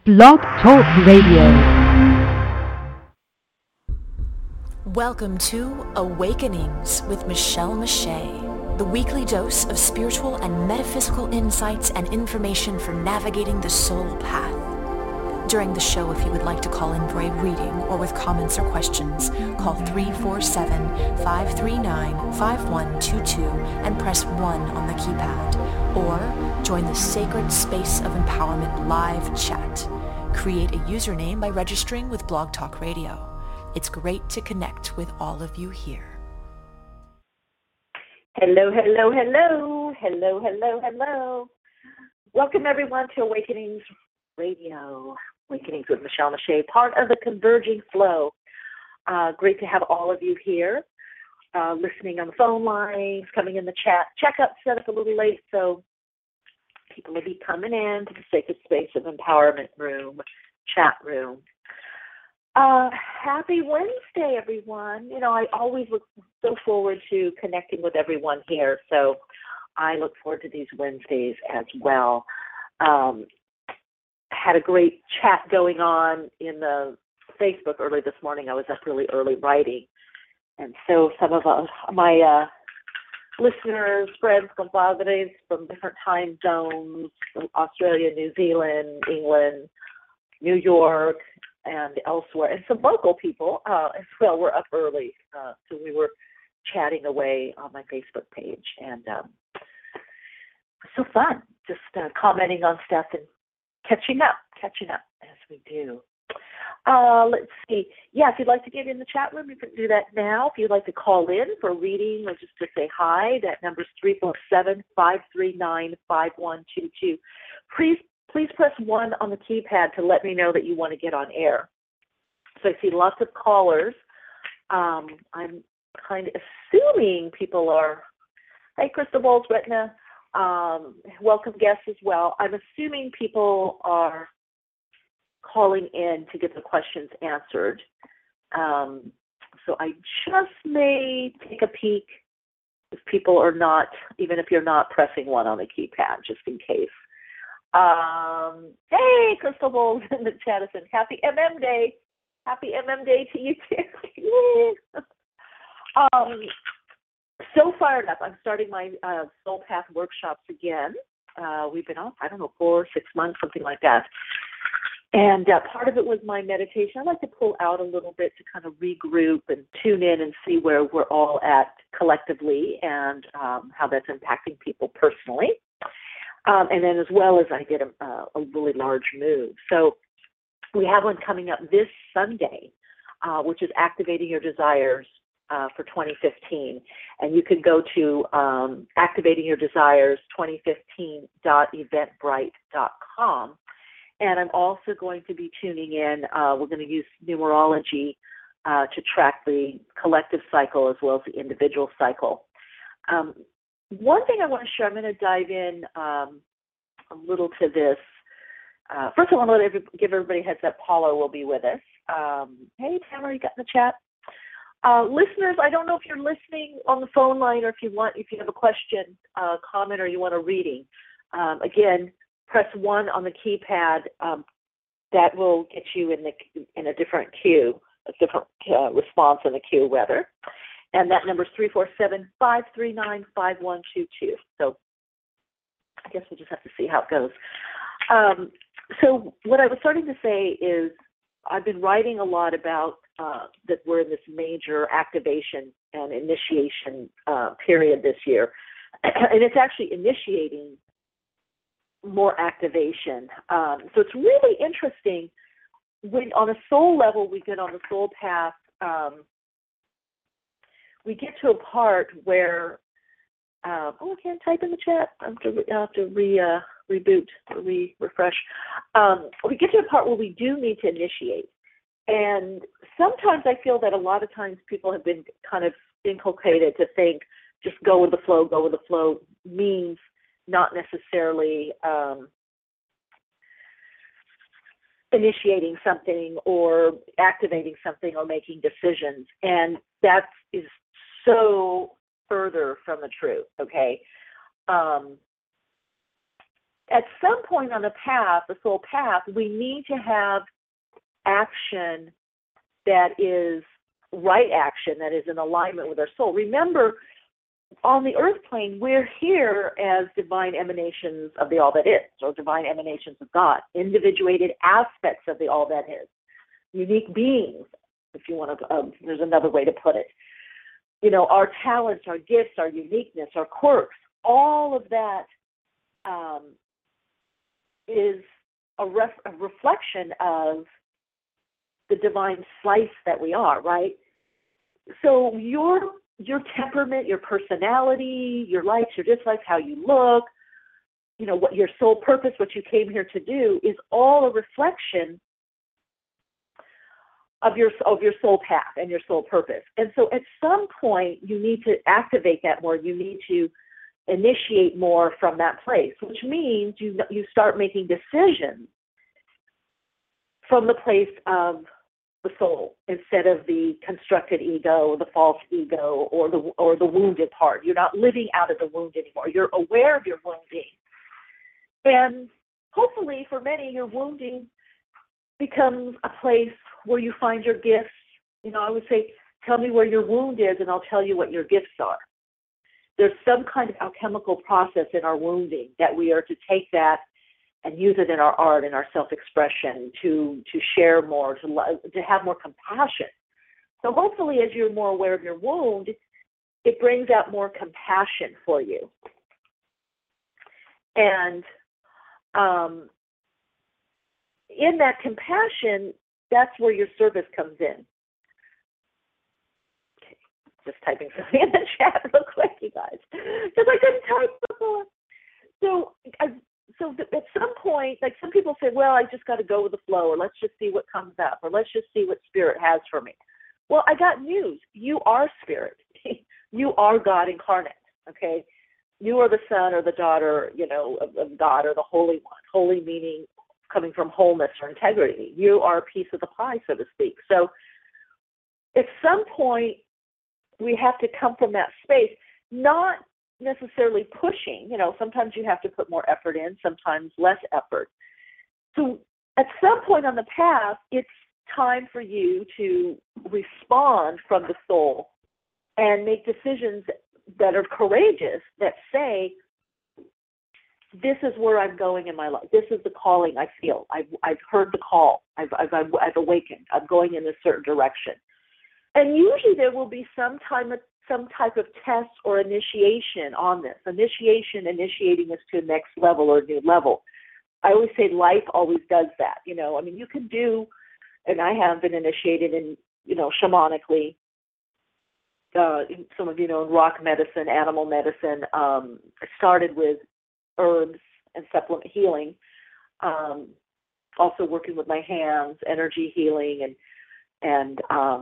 Blog Talk Radio. Welcome to Awakenings with Michelle Mache, the weekly dose of spiritual and metaphysical insights and information for navigating the soul path. During the show, if you would like to call in for a reading or with comments or questions, call 347-539-5122 and press 1 on the keypad, or join the Sacred Space of Empowerment live chat. Create a username by registering with Blog Talk Radio. It's great to connect with all of you here. Hello, hello, hello. Hello, hello, hello. Welcome everyone to Awakenings Radio. Awakenings with Michelle Mache, part of the Converging Flow. Great to have all of you here, listening on the phone lines, coming in the chat. Checkup set up a little late, so people will be coming in to the Sacred Space of Empowerment room, chat room. Happy Wednesday, everyone. You know, I always look so forward to connecting with everyone here, so I look forward to these Wednesdays as well. Had a great chat going on in the Facebook early this morning. I was up really early writing, and so some of my listeners, friends, compadres from different time zones, Australia, New Zealand, England, New York, and elsewhere, and some local people as well were up early. So we were chatting away on my Facebook page, and it was so fun, just commenting on stuff and catching up as we do. Let's see. Yeah, if you'd like to get in the chat room, you can do that now. If you'd like to call in for a reading or just to say hi, that number is 347-539-5122. Please press 1 on the keypad to let me know that you want to get on air. So I see lots of callers. I'm kind of assuming people are, hey, Crystal Bowles, Retina, welcome guests as well. I'm assuming people are calling in to get the questions answered. So I just may take a peek if people are not, even if you're not pressing 1 on the keypad, just in case. Hey, Crystal Bowles in the chat is saying, Happy MM Day. Happy MM Day to you too. So fired up. I'm starting my Soul Path workshops again. We've been off, 4 6 months, something like that. And part of it was my meditation. I like to pull out a little bit to kind of regroup and tune in and see where we're all at collectively and how that's impacting people personally. And then as well as I did a really large move. So we have one coming up this Sunday, which is Activating Your Desires for 2015. And you can go to activatingyourdesires2015.eventbrite.com. And I'm also going to be tuning in. We're going to use numerology to track the collective cycle as well as the individual cycle. One thing I want to share, I'm going to dive in a little to this. First, I want to give everybody a heads up. Paula will be with us. Hey, Tamara, you got in the chat? Listeners, I don't know if you're listening on the phone line or if you have a question, comment, or you want a reading. Again, press 1 on the keypad. That will get you in a different queue, a different response in the queue, rather. And that number is 347-539-5122. So I guess we'll just have to see how it goes. So what I was starting to say is I've been writing a lot about that we're in this major activation and initiation period this year. And it's actually initiating more activation. So it's really interesting when on a soul level we get on the soul path, we get to a part where, I can't type in the chat. I have to reboot or refresh. We get to a part where we do need to initiate. And sometimes I feel that a lot of times people have been kind of inculcated to think just go with the flow means not necessarily initiating something or activating something or making decisions. And that is so further from the truth, okay? at some point on the path, the soul path, we need to have action that is right action, that is in alignment with our soul. Remember, on the earth plane, we're here as divine emanations of the all that is, or divine emanations of God, individuated aspects of the all that is, unique beings, if you want to, there's another way to put it. You know, our talents, our gifts, our uniqueness, our quirks, all of that is a reflection of the divine slice that we are, right? So your temperament, your personality, your likes, your dislikes, how you look, you know, what your soul purpose, what you came here to do, is all a reflection of your soul path and your soul purpose. And so at some point you need to activate that more. You need to initiate more from that place, which means you start making decisions from the place of the soul instead of the constructed ego, the false ego, or the wounded part. You're not living out of the wound anymore. You're aware of your wounding. And hopefully for many, your wounding becomes a place where you find your gifts. You know, I would say, tell me where your wound is and I'll tell you what your gifts are. There's some kind of alchemical process in our wounding that we are to take that and use it in our art and our self-expression to share more, to have more compassion. So hopefully as you're more aware of your wound, it brings out more compassion for you. And in that compassion, that's where your service comes in. Okay, just typing something in the chat real quick, you guys, because I couldn't type before. So at some point, like some people say, well, I just got to go with the flow, or let's just see what comes up, or let's just see what spirit has for me. Well, I got news. You are spirit. You are God incarnate, okay? You are the son or the daughter, you know, of God, or the Holy One. Holy meaning coming from wholeness or integrity. You are a piece of the pie, so to speak. So at some point, we have to come from that space, not necessarily pushing. You know, sometimes you have to put more effort in, sometimes less effort. So at some point on the path, it's time for you to respond from the soul and make decisions that are courageous, that say, this is where I'm going in my life. This is the calling I feel. I've heard the call. I've awakened. I'm going in a certain direction. And usually there will be some type of test or initiation on this. Initiating us to a next level or a new level. I always say life always does that. You know, I mean, you can do, and I have been initiated in, you know, shamanically. Some of you know, in rock medicine, animal medicine. I started with herbs and supplement healing. Also working with my hands, energy healing, and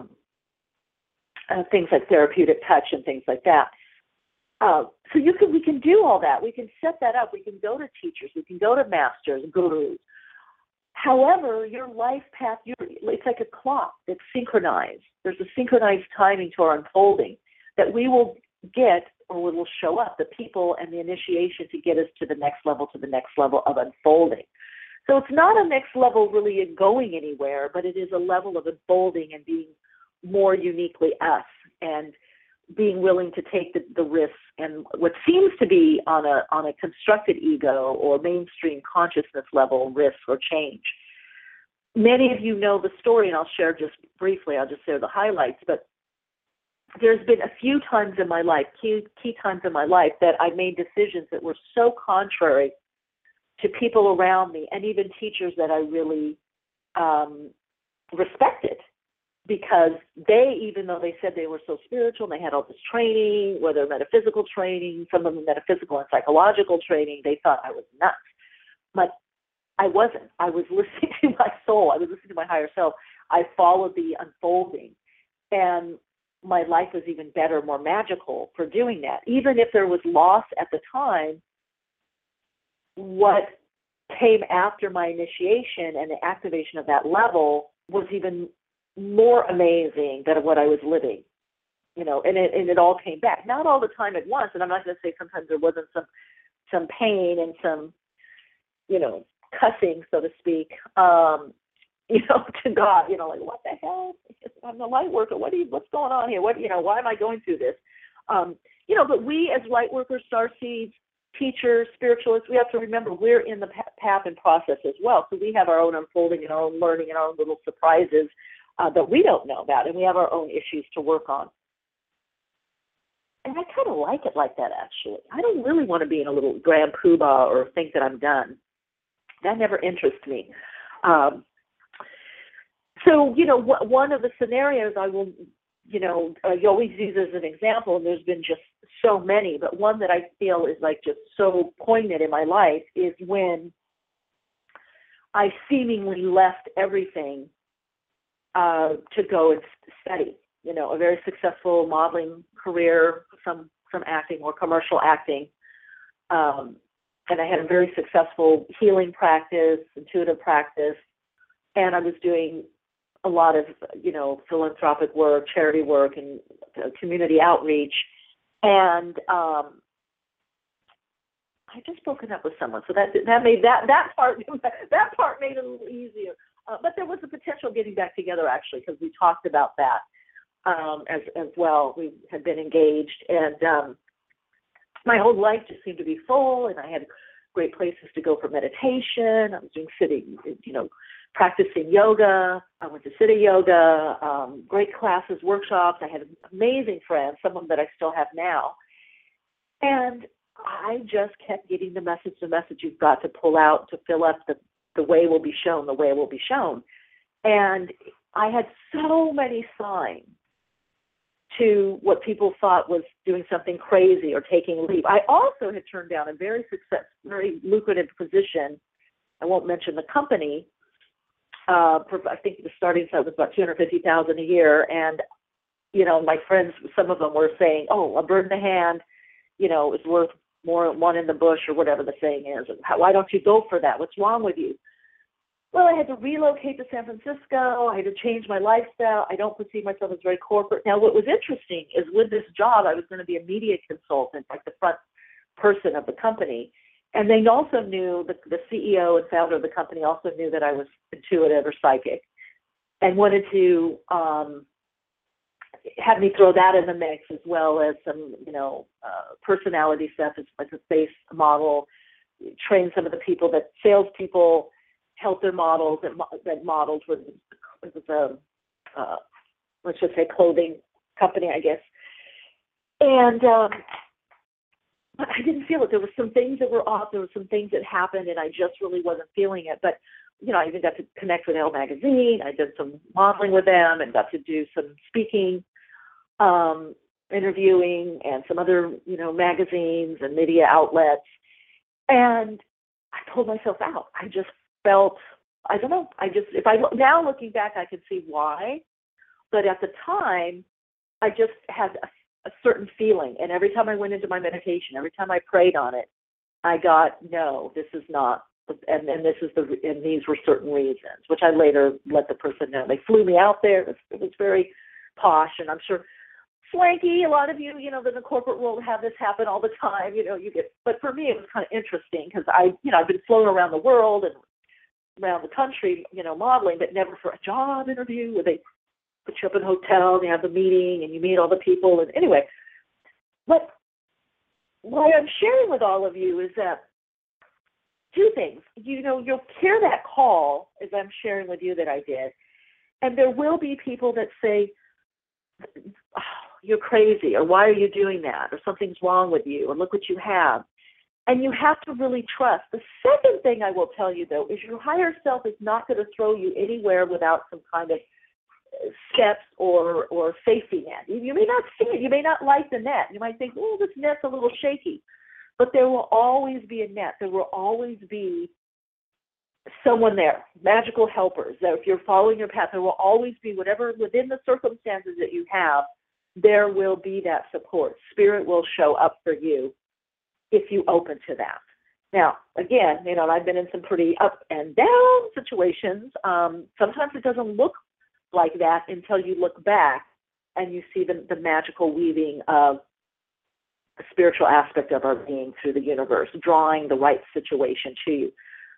things like therapeutic touch and things like that. So we can do all that. We can set that up. We can go to teachers. We can go to masters, gurus. However, your life path, it's like a clock that's synchronized. There's a synchronized timing to our unfolding that we will get, or will show up, the people and the initiation to get us to the next level of unfolding. So it's not a next level really in going anywhere, but it is a level of unfolding and being more uniquely us and being willing to take the risks and what seems to be on a constructed ego or mainstream consciousness level risk or change. Many of you know the story, and I'll share just briefly. I'll just share the highlights, but there's been a few times in my life, key times in my life, that I made decisions that were so contrary to people around me and even teachers that I really respected, because they, even though they said they were so spiritual and they had all this training, whether metaphysical training, some of them metaphysical and psychological training, they thought I was nuts. But I wasn't. I was listening to my soul. I was listening to my higher self. I followed the unfolding. And my life was even better, more magical for doing that. Even if there was loss at the time, what came after my initiation and the activation of that level was even more amazing than what I was living. You know, and it all came back. Not all the time at once, and I'm not going to say sometimes there wasn't some pain and some cussing, so to speak, to God, like, what the hell? I'm the light worker. What's going on here? Why am I going through this? But we as light workers, starseeds, teachers, spiritualists, we have to remember we're in the path and process as well. So we have our own unfolding and our own learning and our own little surprises that we don't know about, and we have our own issues to work on. And I kind of like it like that, actually. I don't really want to be in a little grand poobah or think that I'm done. That never interests me. So, one of the scenarios I will, you always use as an example, and there's been just so many, but one that I feel is like just so poignant in my life is when I seemingly left everything to go and study, a very successful modeling career, some acting or commercial acting. And I had a very successful healing practice, intuitive practice, and I was doing a lot of, philanthropic work, charity work, and community outreach. And I just broken up with someone, so that made that part made it a little easier. But there was a potential getting back together, actually, because we talked about that as well. We had been engaged, and my whole life just seemed to be full, and I had great places to go for meditation. I was doing sitting, practicing yoga. I went to Siddha Yoga, great classes, workshops. I had amazing friends, some of them that I still have now. And I just kept getting the message you've got to pull out to fill up the way will be shown, the way will be shown. And I had so many signs to what people thought was doing something crazy or taking a leap. I also had turned down a very lucrative position. I won't mention the company. I think the starting salary was about $250,000 a year, and my friends, some of them were saying, "Oh, a bird in the hand, is worth more than one in the bush," or whatever the saying is. Why don't you go for that? What's wrong with you? Well, I had to relocate to San Francisco. I had to change my lifestyle. I don't perceive myself as very corporate. Now, what was interesting is with this job, I was going to be a media consultant, like the front person of the company. And they also knew, the CEO and founder of the company also knew that I was intuitive or psychic and wanted to have me throw that in the mix, as well as some, personality stuff as a face model, train some of the people that salespeople help their models, that models was let's just say clothing company, I guess. And I didn't feel it. There were some things that were off. There were some things that happened, and I just really wasn't feeling it. But, I even got to connect with Elle Magazine. I did some modeling with them and got to do some speaking, interviewing, and some other, magazines and media outlets. And I pulled myself out. I just felt, I don't know. Now looking back, I can see why. But at the time, I just had a certain feeling. And every time I went into my meditation, every time I prayed on it, I got, no, this is not, and these were certain reasons, which I later let the person know. They flew me out there. It was very posh, and I'm sure swanky. A lot of you, in the corporate world have this happen all the time. But for me, it was kind of interesting because I've been flown around the world and around the country, modeling, but never for a job interview where they put you up in a hotel and you have the meeting and you meet all the people. And anyway, but what I'm sharing with all of you is that two things. You'll hear that call as I'm sharing with you that I did, and there will be people that say, oh, you're crazy, or why are you doing that, or something's wrong with you, or look what you have. And you have to really trust. The second thing I will tell you, though, is your higher self is not going to throw you anywhere without some kind of steps or safety net. You may not see it. You may not like the net. You might think, oh, this net's a little shaky. But there will always be a net. There will always be someone there, magical helpers. That if you're following your path, there will always be, whatever, within the circumstances that you have, there will be that support. Spirit will show up for you if you open to that. Now, again, I've been in some pretty up and down situations. Sometimes it doesn't look like that until you look back and you see the magical weaving of the spiritual aspect of our being through the universe, drawing the right situation to you.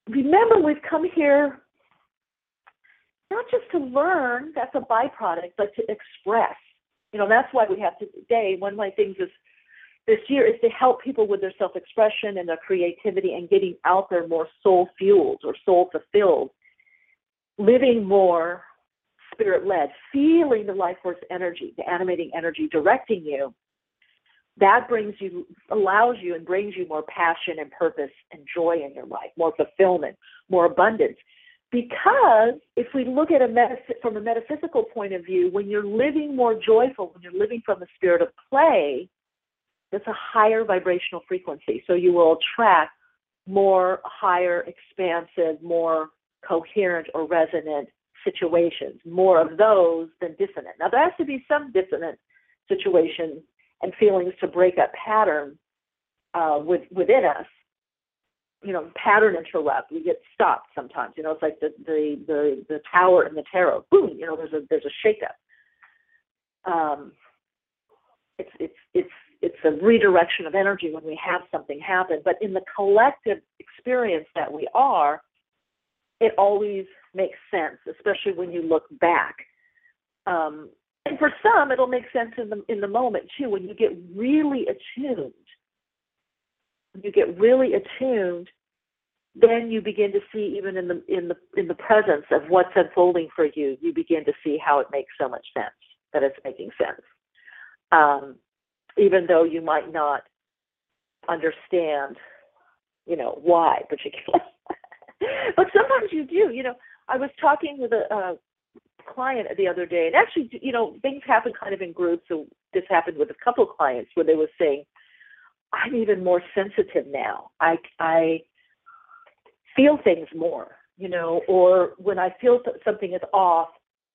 remember, we've come here not just to learn, that's a byproduct, but to express. That's why we have today. One of my things is this year is to help people with their self-expression and their creativity and getting out there more soul-fueled or soul-fulfilled, living more spirit-led, feeling the life force energy, the animating energy directing you. That allows you and brings you more passion and purpose and joy in your life, more fulfillment, more abundance. Because if we look at from a metaphysical point of view, when you're living more joyful, when you're living from the spirit of play, that's a higher vibrational frequency. So you will attract more higher, expansive, more coherent or resonant situations, more of those than dissonant. Now, there has to be some dissonant situations and feelings to break up pattern within us. Pattern interrupt. We get stopped sometimes. It's like the tower in the tarot. Boom. There's a shakeup. It's a redirection of energy when we have something happen. But in the collective experience that we are, it always makes sense, especially when you look back. And for some, it'll make sense in the moment too. When you get really attuned, then you begin to see, even in the presence of what's unfolding for you, you begin to see how it makes so much sense, that it's making sense. Even though you might not understand, why particularly. But sometimes you do. I was talking with a client the other day, and actually, things happen kind of in groups. So this happened with a couple of clients where they were saying, I'm even more sensitive now. I feel things more, or when I feel something is off,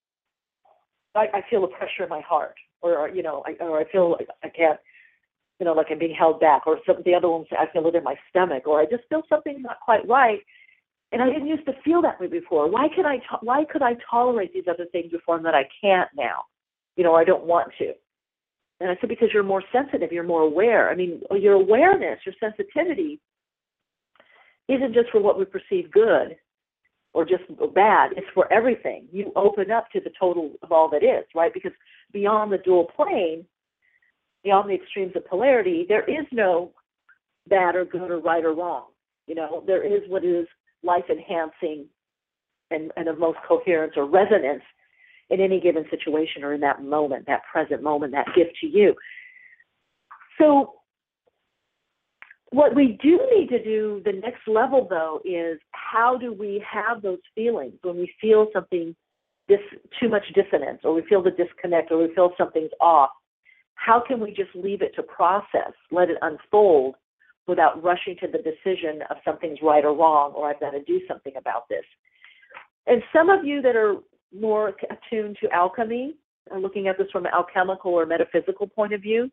I feel a pressure in my heart, or I feel like I can't, like I'm being held back, or the other ones, I feel it in my stomach, or I just feel something's not quite right, and I didn't used to feel that way before. Why could I tolerate these other things before and that I can't now? I don't want to. And I said, because you're more sensitive, you're more aware. I mean, your awareness, your sensitivity isn't just for what we perceive good or just bad. It's for everything. You open up to the total of all that is, right? Because beyond the dual plane, beyond the extremes of polarity, there is no bad or good or right or wrong. There is what is life-enhancing and of most coherence or resonance in any given situation or in that moment, that present moment, that gift to you. So what we do need to do, the next level, though, is how do we have those feelings when we feel something, too much dissonance, or we feel the disconnect, or we feel something's off? How can we just leave it to process, let it unfold without rushing to the decision of something's right or wrong, or I've got to do something about this? And some of you that are more attuned to alchemy, or looking at this from an alchemical or metaphysical point of view,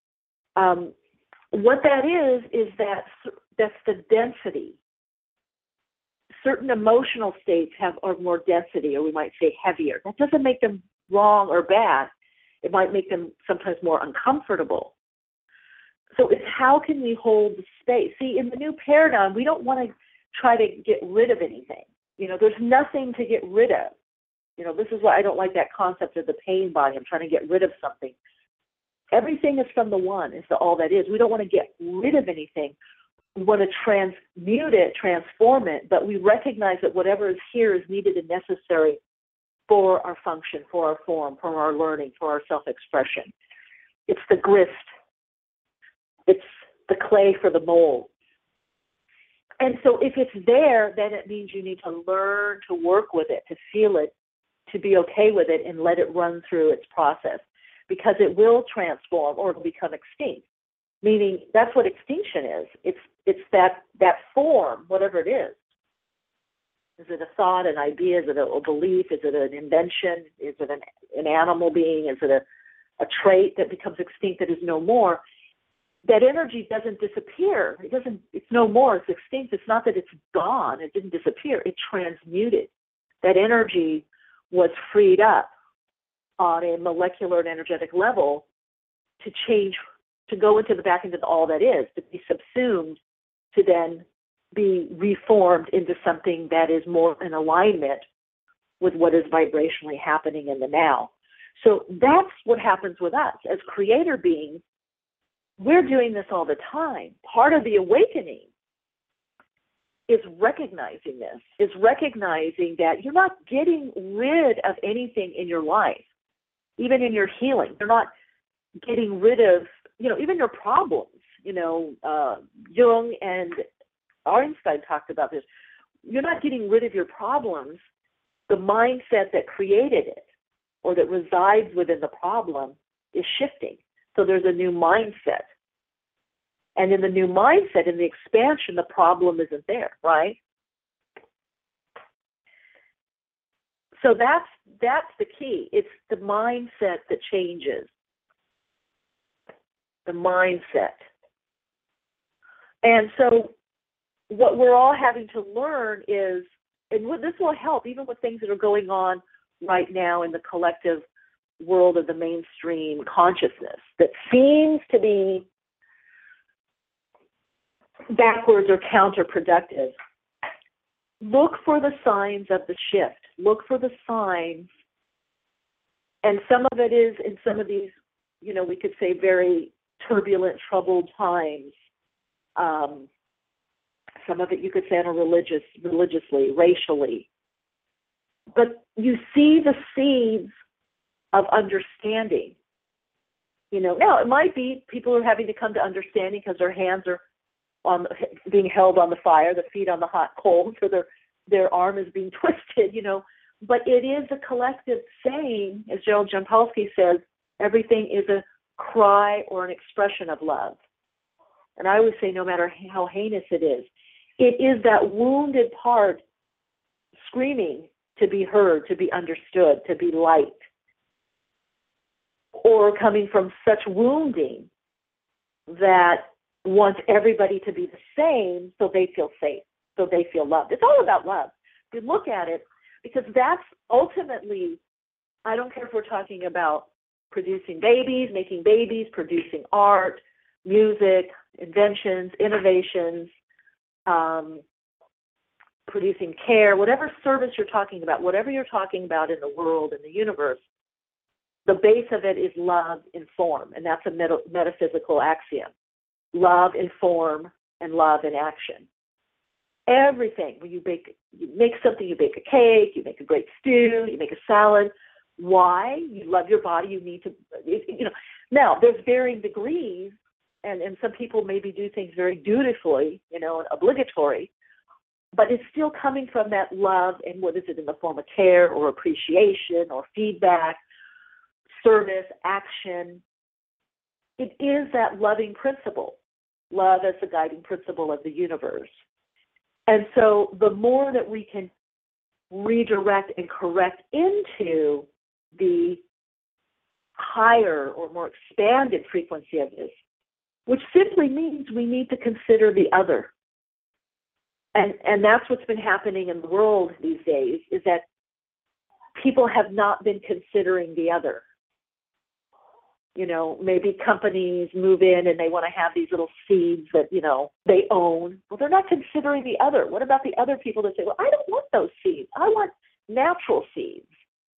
what that is that's the density. Certain emotional states are more density, or we might say heavier. That doesn't make them wrong or bad. It might make them sometimes more uncomfortable. So it's how can we hold the space? See, in the new paradigm, we don't want to try to get rid of anything. There's nothing to get rid of. This is why I don't like that concept of the pain body. I'm trying to get rid of something. Everything is from the one, is the all that is. We don't want to get rid of anything. We want to transmute it, transform it, but we recognize that whatever is here is needed and necessary for our function, for our form, for our learning, for our self-expression. It's the grist. It's the clay for the mold. And so if it's there, then it means you need to learn to work with it, to feel it, to be okay with it, and let it run through its process, because it will transform or it'll become extinct. Meaning that's what extinction is. It's that form, whatever it is. Is it a thought, an idea? Is it a belief? Is it an invention? Is it an animal being? Is it a trait that becomes extinct that is no more? That energy doesn't disappear. It's no more. It's extinct. It's not that it's gone. It didn't disappear. It transmuted. That energy was freed up on a molecular and energetic level to change, to go into the back into the all that is, to be subsumed, to then be reformed into something that is more in alignment with what is vibrationally happening in the now. So that's what happens with us. As creator beings, we're doing this all the time. Part of the awakening is recognizing this, is recognizing that you're not getting rid of anything in your life, even in your healing. You're not getting rid of, even your problems. Jung and Einstein talked about this. You're not getting rid of your problems. The mindset that created it or that resides within the problem is shifting. So there's a new mindset. And in the new mindset, in the expansion, the problem isn't there, right? So that's the key. It's the mindset that changes. The mindset. And so what we're all having to learn is, and this will help even with things that are going on right now in the collective world of the mainstream consciousness that seems to be backwards or counterproductive. Look for the signs of the shift. Look for the signs. And some of it is in some of these, we could say very turbulent, troubled times. Some of it you could say on a religiously, racially. But you see the seeds of understanding. Now it might be people are having to come to understanding because their hands are being held on the fire, the feet on the hot coals, or their arm is being twisted, But it is a collective saying, as Gerald Jampolsky says, everything is a cry or an expression of love. And I always say, no matter how heinous it is that wounded part screaming to be heard, to be understood, to be liked, or coming from such wounding that wants everybody to be the same so they feel safe, so they feel loved. It's all about love. If you look at it, because that's ultimately, I don't care if we're talking about producing babies, making babies, producing art, music, inventions, innovations, producing care, whatever service you're talking about, whatever you're talking about in the world, in the universe, the base of it is love in form, and that's a metaphysical axiom. Love in form and love in action. Everything, when you make something, you bake a cake, you make a great stew, you make a salad. Why? You love your body, you need to, Now, there's varying degrees, and some people maybe do things very dutifully, and obligatory, but it's still coming from that love, and what is it in the form of care or appreciation or feedback, service, action. It is that loving principle, love as the guiding principle of the universe. And so the more that we can redirect and correct into the higher or more expanded frequency of this, which simply means we need to consider the other. And that's what's been happening in the world these days, is that people have not been considering the other. Maybe companies move in and they want to have these little seeds that, they own. Well, they're not considering the other. What about the other people that say, well, I don't want those seeds. I want natural seeds.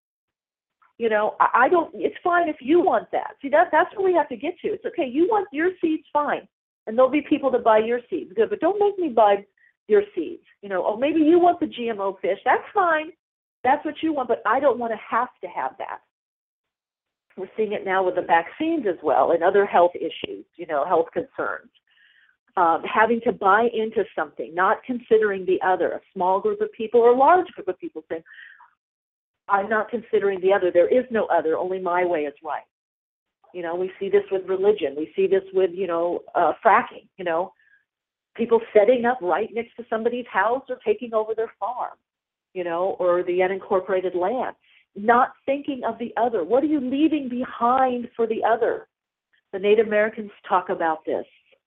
I don't, it's fine if you want that. See, that's what we have to get to. It's okay. You want your seeds, fine. And there'll be people that buy your seeds. Good. But don't make me buy your seeds. Maybe you want the GMO fish. That's fine. That's what you want. But I don't want to have that. We're seeing it now with the vaccines as well and other health issues, health concerns. Having to buy into something, not considering the other, a small group of people or a large group of people saying, I'm not considering the other. There is no other. Only my way is right. We see this with religion. We see this with, fracking, people setting up right next to somebody's house or taking over their farm, or the unincorporated land. Not thinking of the other. What are you leaving behind for the other? The Native Americans talk about this.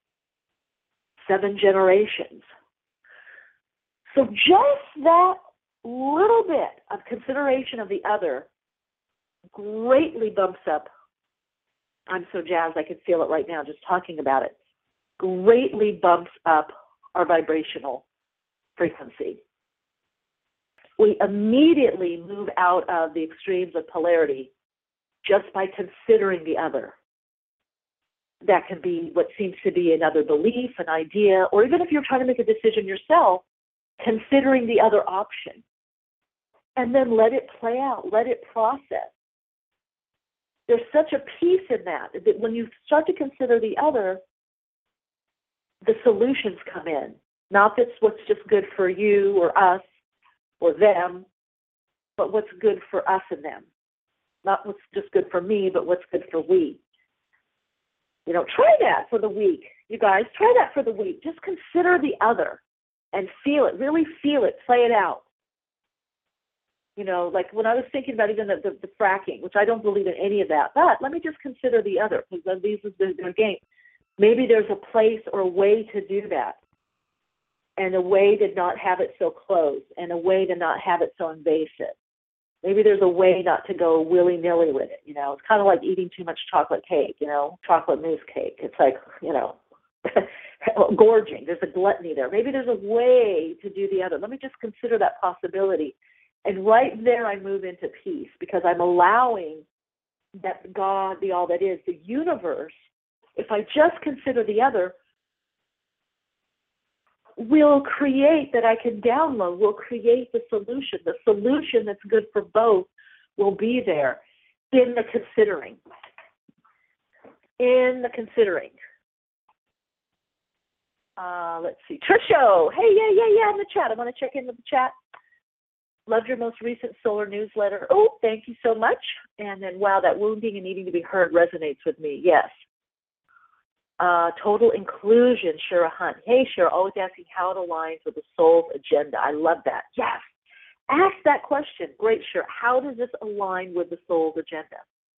7 generations. So just that little bit of consideration of the other greatly bumps up. I'm so jazzed, I can feel it right now just talking about it. Greatly bumps up our vibrational frequency. We immediately move out of the extremes of polarity just by considering the other. That can be what seems to be another belief, an idea, or even if you're trying to make a decision yourself, considering the other option. And then let it play out, let it process. There's such a peace in that when you start to consider the other, the solutions come in. Not that's what's just good for you or us or them, but what's good for us and them. Not what's just good for me, but what's good for we. You know, try that for the week. You guys, try that for the week. Just consider the other and feel it, really feel it, play it out. You know, like when I was thinking about even the fracking, which I don't believe in any of that, but let me just consider the other, because these is their game. Maybe there's a place or a way to do that, and a way to not have it so close, and a way to not have it so invasive. Maybe there's a way not to go willy-nilly with it, you know. It's kind of like eating too much chocolate cake, you know, chocolate mousse cake. It's like, you know, gorging. There's a gluttony there. Maybe there's a way to do the other. Let me just consider that possibility. And right there I move into peace, because I'm allowing that God, the all that is, the universe, if I just consider the other, will create that I can download, will create the solution. The solution that's good for both will be there in the considering. In the considering. Let's see. Trisho, hey, yeah, in the chat. I'm going to check in with the chat. Loved your most recent solar newsletter. Oh, thank you so much. And then, wow, that wounding and needing to be heard resonates with me. Yes. Total inclusion, Shira Hunt. Hey, Shira, always asking how it aligns with the soul's agenda. I love that. Yes. Ask that question. Great, Shira. How does this align with the soul's agenda?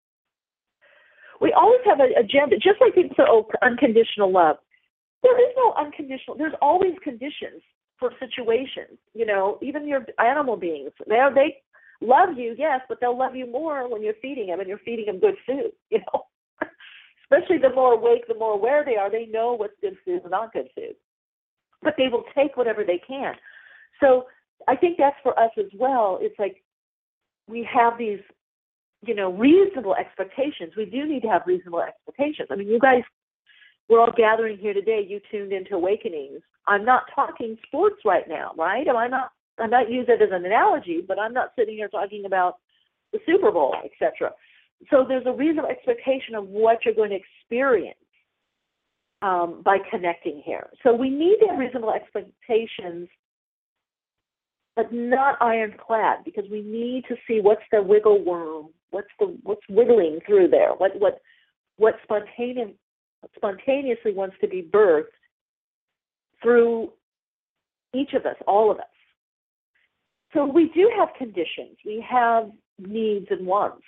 We always have an agenda, just like people say, oh, unconditional love. There is no unconditional. There's always conditions for situations. You know, even your animal beings, they love you, yes, but they'll love you more when you're feeding them and you're feeding them good food, you know. Especially the more awake, the more aware they are, they know what's good food and not good food. But they will take whatever they can. So I think that's for us as well. It's like we have these, you know, reasonable expectations. We do need to have reasonable expectations. I mean, you guys, we're all gathering here today. You tuned into Awakenings. I'm not talking sports right now, right? I'm not using it as an analogy, but I'm not sitting here talking about the Super Bowl, etc. So there's a reasonable expectation of what you're going to experience by connecting here. So we need to have reasonable expectations, but not ironclad, because we need to see what's the wiggle worm, what's wiggling through there, what spontaneously wants to be birthed through each of us, all of us. So we do have conditions. We have needs and wants.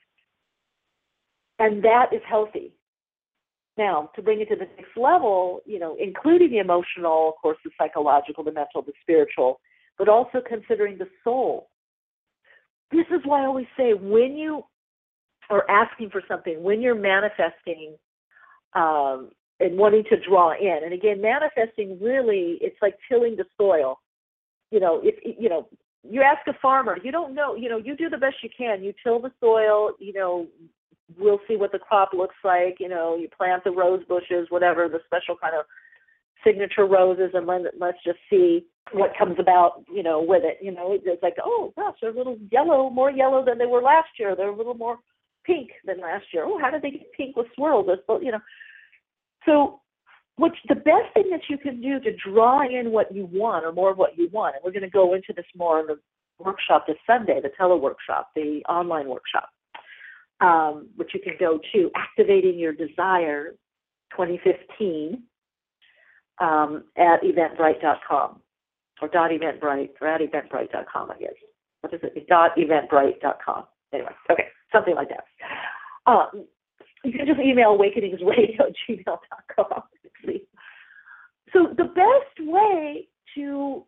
And that is healthy. Now, to bring it to the next level, you know, including the emotional, of course, the psychological, the mental, the spiritual, but also considering the soul. This is why I always say, when you are asking for something, when you're manifesting and wanting to draw in, and again, manifesting really, it's like tilling the soil. You know, you ask a farmer, you don't know, you know, you do the best you can. You till the soil, you know, we'll see what the crop looks like. You know, you plant the rose bushes, whatever, the special kind of signature roses, and let's just see what comes about, you know, with it. You know, it's like, oh, gosh, they're a little yellow, more yellow than they were last year. They're a little more pink than last year. Oh, how did they get pink with swirls? You know, so what's the best thing that you can do to draw in what you want, or more of what you want? And we're going to go into this more in the workshop this Sunday, the teleworkshop, the online workshop, which you can go to, Activating Your Desire 2015 at eventbrite.com, or .eventbrite, or at eventbrite.com, I guess. What is it? .eventbrite.com. Anyway, okay, something like that. You can just email awakeningsradio@gmail.com. So the best way to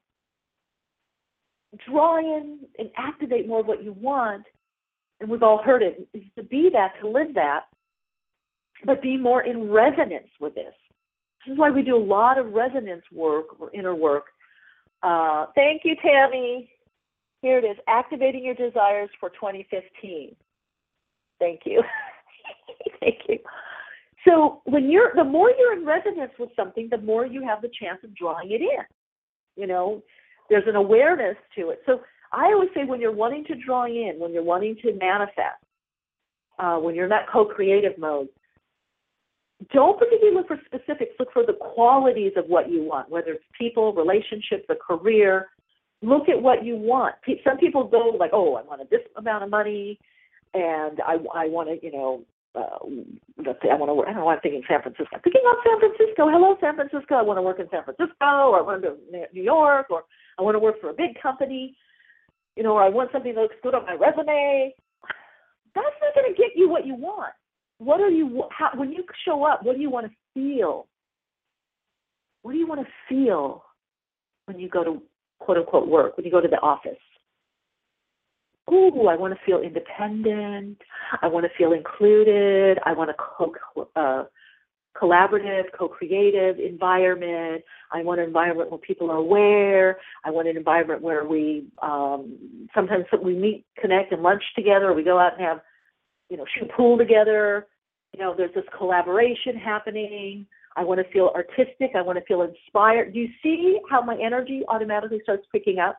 draw in and activate more of what you want, and we've all heard it, is to be that, to live that, but be more in resonance with this. This is why we do a lot of resonance work or inner work Thank you, Tammy. Here it is, activating your desires for 2015. Thank you. Thank you. So the more you're in resonance with something, the more you have the chance of drawing it in. You know, there's an awareness to it. So I always say when you're wanting to draw in, when you're wanting to manifest, when you're in that co-creative mode, don't particularly look for specifics. Look for the qualities of what you want, whether it's people, relationships, a career. Look at what you want. Some people go like, oh, I want this amount of money, and I want to, let's say I want to work. I don't know why I'm thinking San Francisco. I'm thinking of San Francisco. Hello, San Francisco. I want to work in San Francisco, or I want to go to New York, or I want to work for a big company, or I want something that looks good on my resume. That's not going to get you what you want. What are you? When you show up, what do you want to feel? What do you want to feel when you go to quote unquote work? When you go to the office? Ooh, I want to feel independent. I want to feel included. I want a collaborative, co-creative environment. I want an environment where people are aware. I want an environment where we sometimes we meet, connect, and lunch together. Or we go out and have, shoot pool together. There's this collaboration happening. I want to feel artistic. I want to feel inspired. Do you see how my energy automatically starts picking up?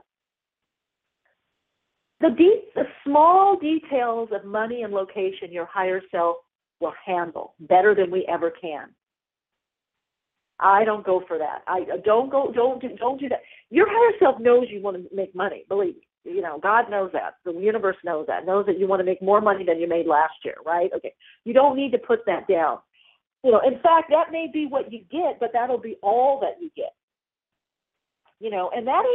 The small details of money and location your higher self will handle better than we ever can. I don't go for that. Don't do that. Your higher self knows you want to make money. Believe me. God knows that. The universe knows that. Knows that you want to make more money than you made last year, right? Okay. You don't need to put that down. In fact, that may be what you get, but that'll be all that you get. And that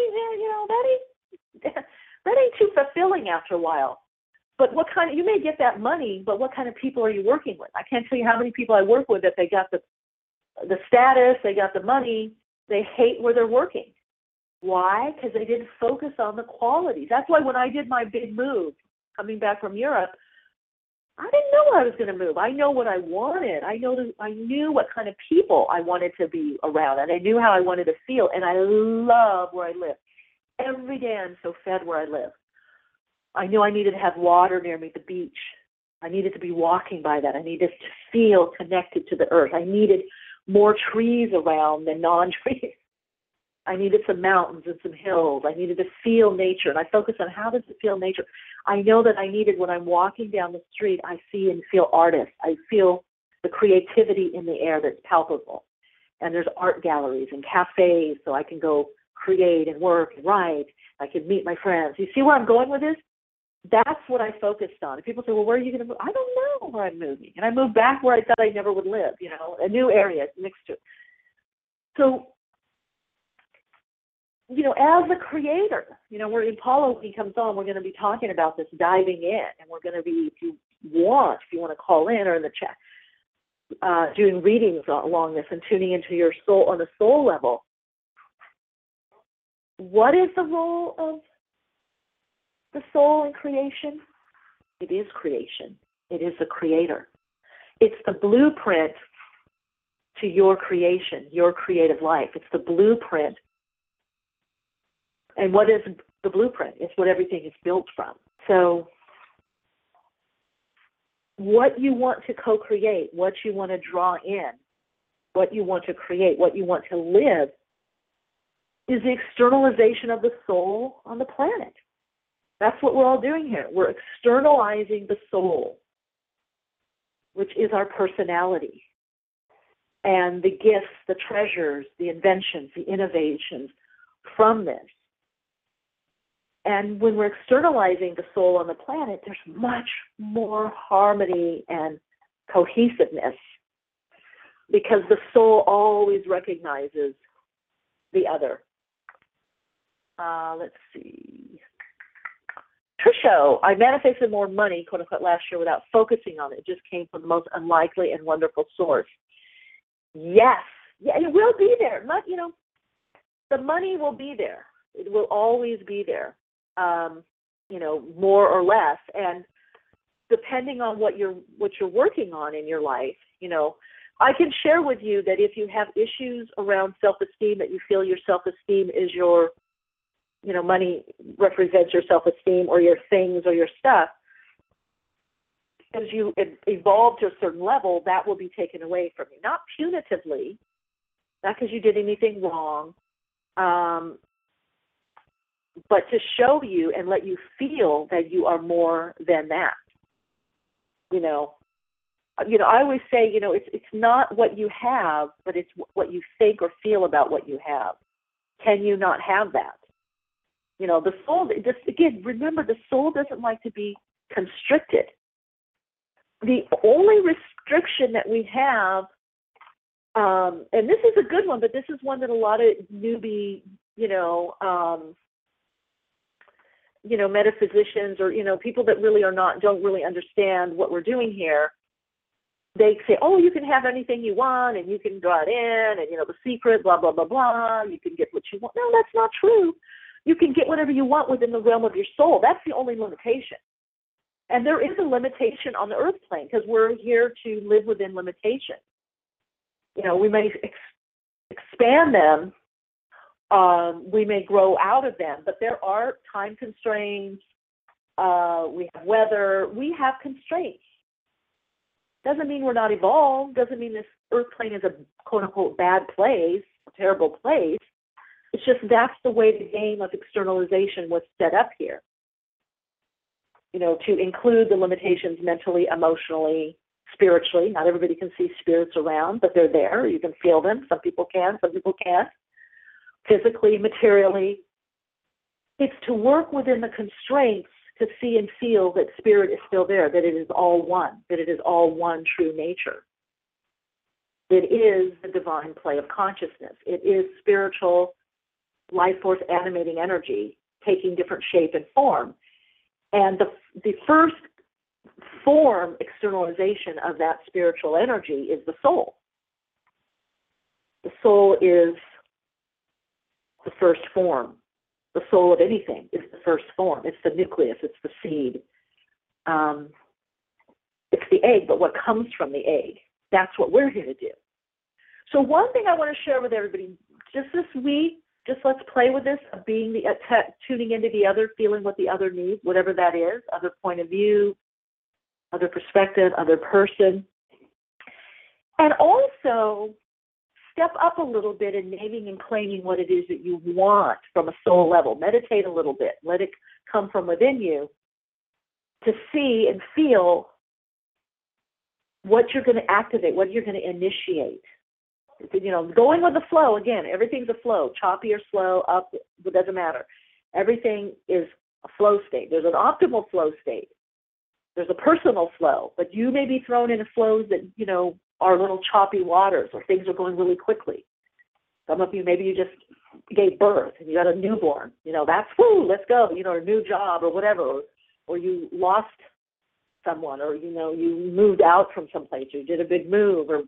ain't too fulfilling after a while. But you may get that money, but what kind of people are you working with? I can't tell you how many people I work with that they got the status, they got the money, they hate where they're working. Why? Because they didn't focus on the qualities. That's why when I did my big move, coming back from Europe, I didn't know I was going to move. I know what I wanted. I knew what kind of people I wanted to be around, and I knew how I wanted to feel, and I love where I live. Every day I'm so fed where I live. I knew I needed to have water near me, the beach. I needed to be walking by that. I needed to feel connected to the earth. I needed more trees around than non-trees. I needed some mountains and some hills. I needed to feel nature, and I focused on how does it feel nature. I know that I needed, when I'm walking down the street, I see and feel artists. I feel the creativity in the air that's palpable. And there's art galleries and cafes, so I can go create and work and write. I can meet my friends. You see where I'm going with this? That's what I focused on. And people say, well, where are you going to move? I don't know where I'm moving. And I moved back where I thought I never would live, a new area next to it. So, as a creator, we're in Paula, when he comes on, we're going to be talking about this, diving in. And we're going to be, if you want to call in or in the chat, doing readings along this and tuning into your soul on a soul level. What is the role of the soul in creation? It is creation. It is the creator. It's the blueprint to your creation, your creative life. It's the blueprint. And what is the blueprint? It's what everything is built from. So what you want to co-create, what you want to draw in, what you want to create, what you want to live, is the externalization of the soul on the planet. That's what we're all doing here. We're externalizing the soul, which is our personality, and the gifts, the treasures, the inventions, the innovations from this. And when we're externalizing the soul on the planet, there's much more harmony and cohesiveness, because the soul always recognizes the other. Let's see. Trisha, I manifested more money, quote unquote, last year without focusing on it. It just came from the most unlikely and wonderful source. Yes. Yeah, it will be there. The money will be there. It will always be there, more or less. And depending on what you're working on in your life, I can share with you that if you have issues around self-esteem, that you feel your self-esteem is your money represents your self-esteem or your things or your stuff. As you evolve to a certain level, that will be taken away from you. Not punitively, not because you did anything wrong, but to show you and let you feel that you are more than that. I always say, it's not what you have, but it's what you think or feel about what you have. Can you not have that? The soul, just again, remember, the soul doesn't like to be constricted. The only restriction that we have, and this is a good one, but this is one that a lot of newbie, metaphysicians or, people that really don't really understand what we're doing here, they say, oh, you can have anything you want and you can draw it in and, the secret, blah, blah, blah, blah. You can get what you want. No, that's not true. You can get whatever you want within the realm of your soul. That's the only limitation. And there is a limitation on the earth plane because we're here to live within limitation. We may expand them. We may grow out of them, but there are time constraints. We have weather. We have constraints. Doesn't mean we're not evolved. Doesn't mean this earth plane is a quote-unquote bad place, a terrible place. It's just that's the way the game of externalization was set up here. To include the limitations mentally, emotionally, spiritually. Not everybody can see spirits around, but they're there. You can feel them. Some people can, some people can't. Physically, materially. It's to work within the constraints to see and feel that spirit is still there, that it is all one, that it is all one true nature. It is the divine play of consciousness. It is spiritual life force animating energy taking different shape and form. And the first form externalization of that spiritual energy is the soul. The soul is the first form. The soul of anything is the first form. It's the nucleus. It's the seed. It's the egg, but what comes from the egg. That's what we're here to do. So one thing I want to share with everybody, just this week, just let's play with this, of being tuning into the other, feeling what the other needs, whatever that is, other point of view, other perspective, other person. And also step up a little bit in naming and claiming what it is that you want from a soul level. Meditate a little bit. Let it come from within you to see and feel what you're going to activate, what you're going to initiate. Going with the flow, again, everything's a flow, choppy or slow, up, it doesn't matter. Everything is a flow state. There's an optimal flow state. There's a personal flow, but you may be thrown into flows that, are little choppy waters or things are going really quickly. Some of you, maybe you just gave birth and you got a newborn. That's, woo, let's go, a new job or whatever, or you lost someone, or, you moved out from someplace, or you did a big move, or,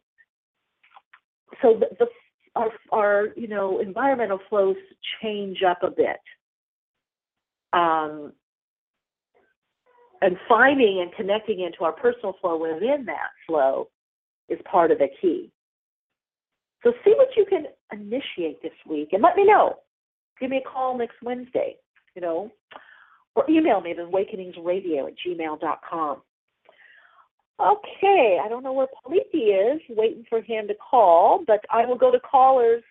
So our environmental flows change up a bit. And finding and connecting into our personal flow within that flow is part of the key. So see what you can initiate this week and let me know. Give me a call next Wednesday, or email me at awakeningsradio@gmail.com. Okay, I don't know where Paliti is, waiting for him to call, but I will go to callers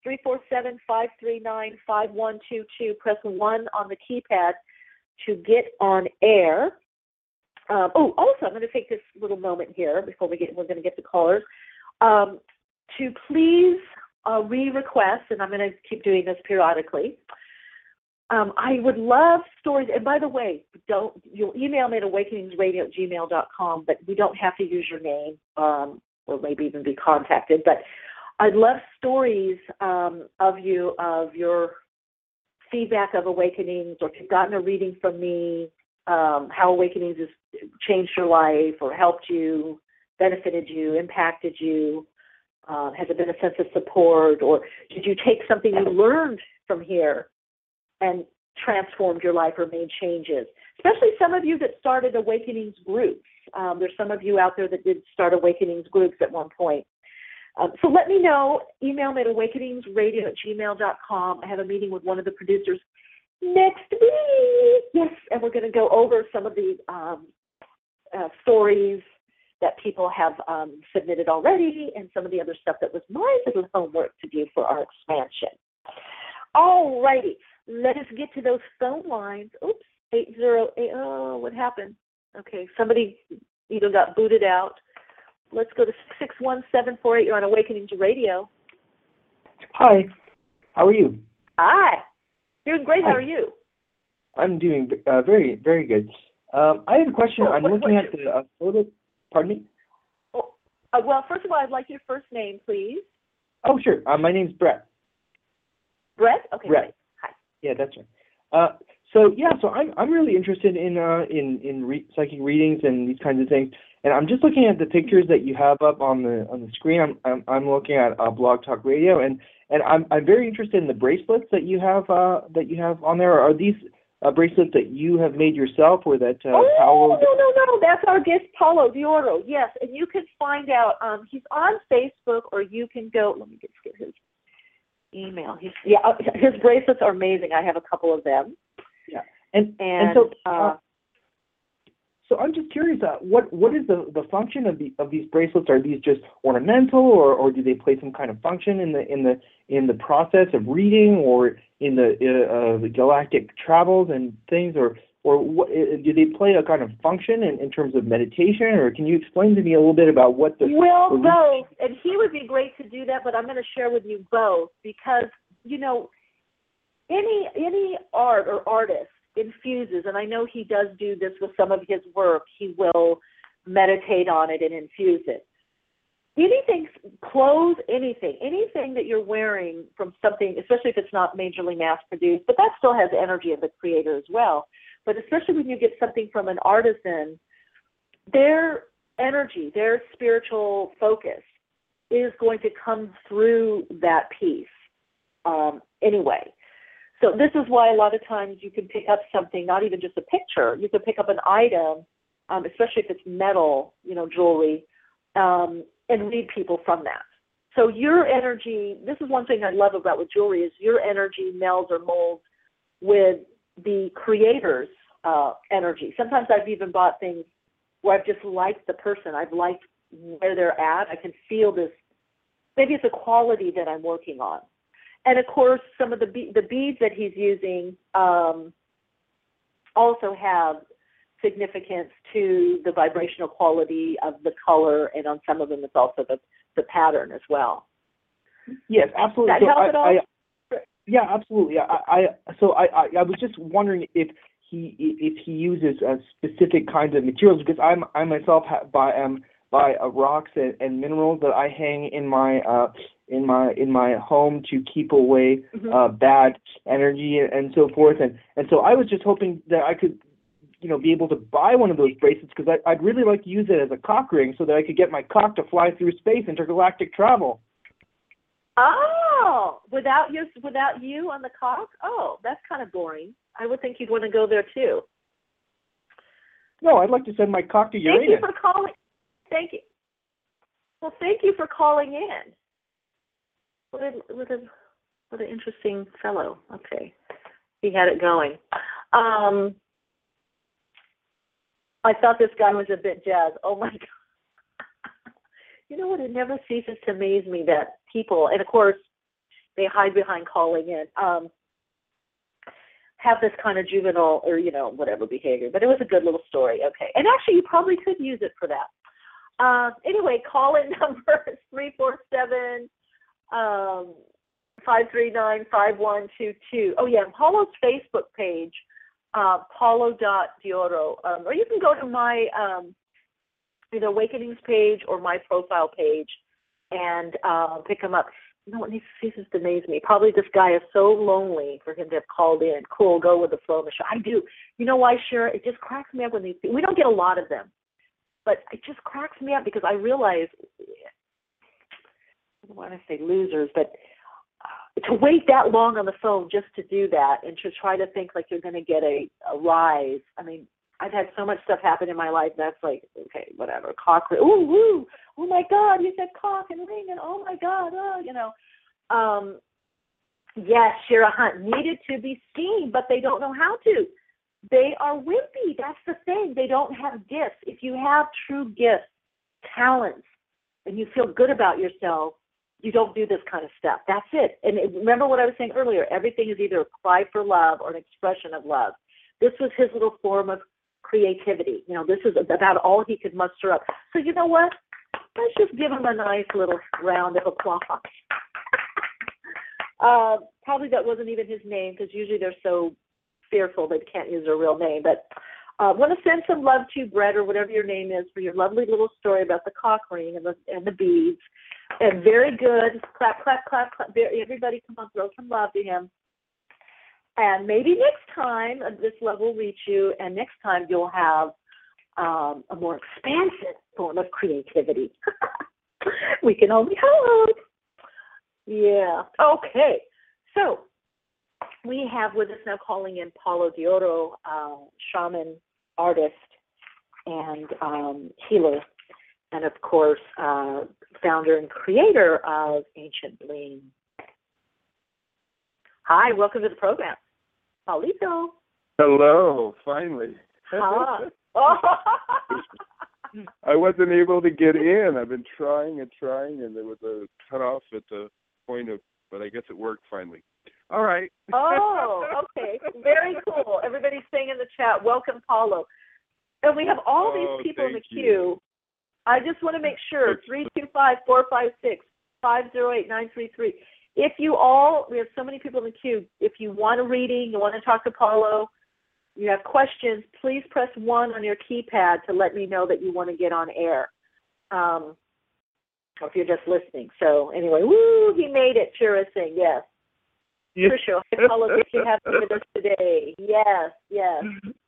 347-539-5122. Press 1 on the keypad to get on air. Also, I'm going to take this little moment here before we're going to get to callers, to please re-request, and I'm going to keep doing this periodically. I would love stories, and by the way, you'll email me at awakeningsradio@gmail.com, but we don't have to use your name, or maybe even be contacted, but I'd love stories of your feedback of Awakenings, or if you've gotten a reading from me, how Awakenings has changed your life or helped you, benefited you, impacted you. Has it been a sense of support, or did you take something you learned from here and transformed your life or made changes? Especially some of you that started Awakenings groups. There's some of you out there that did start Awakenings groups at one point. So let me know. Email me at awakeningsradio@gmail.com. I have a meeting with one of the producers next week. Yes, and we're going to go over some of the stories that people have submitted already and some of the other stuff that was my little homework to do for our expansion. All righty, let us get to those phone lines. Oops, 808, oh, what happened? Okay, somebody either got booted out. Let's go to 61748. You're on Awakenings Radio. Hi, how are you? Hi, doing great. Hi. How are you? I'm doing very, very good. I have a question. I'm looking at the photo. Pardon me? Oh, well, first of all, I'd like your first name, please. Oh, sure. My name's Brett. Brett? Okay, Brett. great. Hi. Yeah, that's right. So I'm really interested in psychic readings and these kinds of things. And I'm just looking at the pictures that you have up on the screen. I'm looking at Blog Talk Radio, and I'm very interested in the bracelets that you have on there. Are these bracelets that you have made yourself, or that Paolo? No. That's our guest, Paulo Dioro. Yes, and you can find out. He's on Facebook, or you can go. Let me just get his email. His bracelets are amazing. I have a couple of them. Yeah, and so I'm just curious. What is the function of these bracelets? Are these just ornamental, or do they play some kind of function in the process of reading, or in the galactic travels and things, or what, do they play a kind of function in terms of meditation, or can you explain to me a little bit about what the... Well, both, and he would be great to do that, but I'm going to share with you both, because, any art or artist infuses, and I know he does do this with some of his work, he will meditate on it and infuse it. Anything, clothes, anything that you're wearing from something, especially if it's not majorly mass-produced, but that still has energy of the creator as well. But especially when you get something from an artisan, their energy, their spiritual focus is going to come through that piece anyway. So this is why a lot of times you can pick up something, not even just a picture, you can pick up an item, especially if it's metal, jewelry, and read people from that. So your energy, this is one thing I love about with jewelry, is your energy melds or molds with the creator's energy. Sometimes I've even bought things where I've just liked the person. I've liked where they're at. I can feel this. Maybe it's a quality that I'm working on. And, of course, some of the beads that he's using also have significance to the vibrational quality of the color, and on some of them it's also the pattern as well. Yes, absolutely. That help at all? Yeah, absolutely. I was just wondering if he uses specific kinds of materials, because I myself buy rocks and minerals that I hang in my home to keep away bad energy and so forth, and so I was just hoping that I could be able to buy one of those bracelets, because I'd really like to use it as a cock ring so that I could get my cock to fly through space, intergalactic travel. Oh, without you on the cock? Oh, that's kind of boring. I would think you'd want to go there too. No, I'd like to send my cock to Uranus. Thank you for calling. Thank you. Well, thank you for calling in. What an interesting fellow. Okay, he had it going. I thought this guy was a bit jazzed. Oh my God. You know what? It never ceases to amaze me that people, and of course, they hide behind calling in, have this kind of juvenile or, whatever behavior. But it was a good little story. Okay. And actually, you probably could use it for that. Anyway, call-in number is 347 539-5122. Oh, yeah, Paulo's Facebook page, Paulo.Dioro. Or you can go to my either Awakenings page or my profile page and pick him up. What ceases to amaze me. Probably this guy is so lonely for him to have called in. Cool, go with the flow, Michelle. I do. You know why, Shira? It just cracks me up when we don't get a lot of them. But it just cracks me up because I realize, I don't want to say losers, but to wait that long on the phone just to do that and to try to think like you're going to get a rise. I mean, I've had so much stuff happen in my life that's like, okay, whatever, cock ring. Ooh, woo, oh my God, you said cock and ring, and oh my God, Yes, Shira Hunt needed to be seen, but they don't know how to. They are wimpy. That's the thing. They don't have gifts. If you have true gifts, talents, and you feel good about yourself, you don't do this kind of stuff. That's it. And remember what I was saying earlier, everything is either a cry for love or an expression of love. This was his little form of creativity. This is about all he could muster up. So you know what? Let's just give him a nice little round of applause. Probably that wasn't even his name, because usually they're so fearful they can't use their real name. But I want to send some love to you, Brett, or whatever your name is, for your lovely little story about the cock ring and the beads. And very good. Clap, clap, clap, clap. Everybody come on, throw some love to him. And maybe next time this love will reach you, and next time you'll have a more expansive form of creativity. We can only hope. Yeah. Okay. So we have with us now calling in Paulo D'Oro, shaman, artist, and healer, and of course, founder and creator of Ancient Bling. Hi, welcome to the program, Paulito. Hello, finally. Hi. I wasn't able to get in. I've been trying, and there was a cutoff at the point of, but I guess it worked finally. All right. Oh, okay. Very cool. Everybody's saying in the chat, welcome, Paulo. And we have all these people in the queue. I just want to make sure, 325-456-508933. If you all, we have so many people in the queue, if you want a reading, you want to talk to Paulo, you have questions, please press 1 on your keypad to let me know that you want to get on air. Or if you're just listening. So anyway, woo, he made it, Shira saying yes. For sure. Paulo, good to have you with us today. Yes. Yes.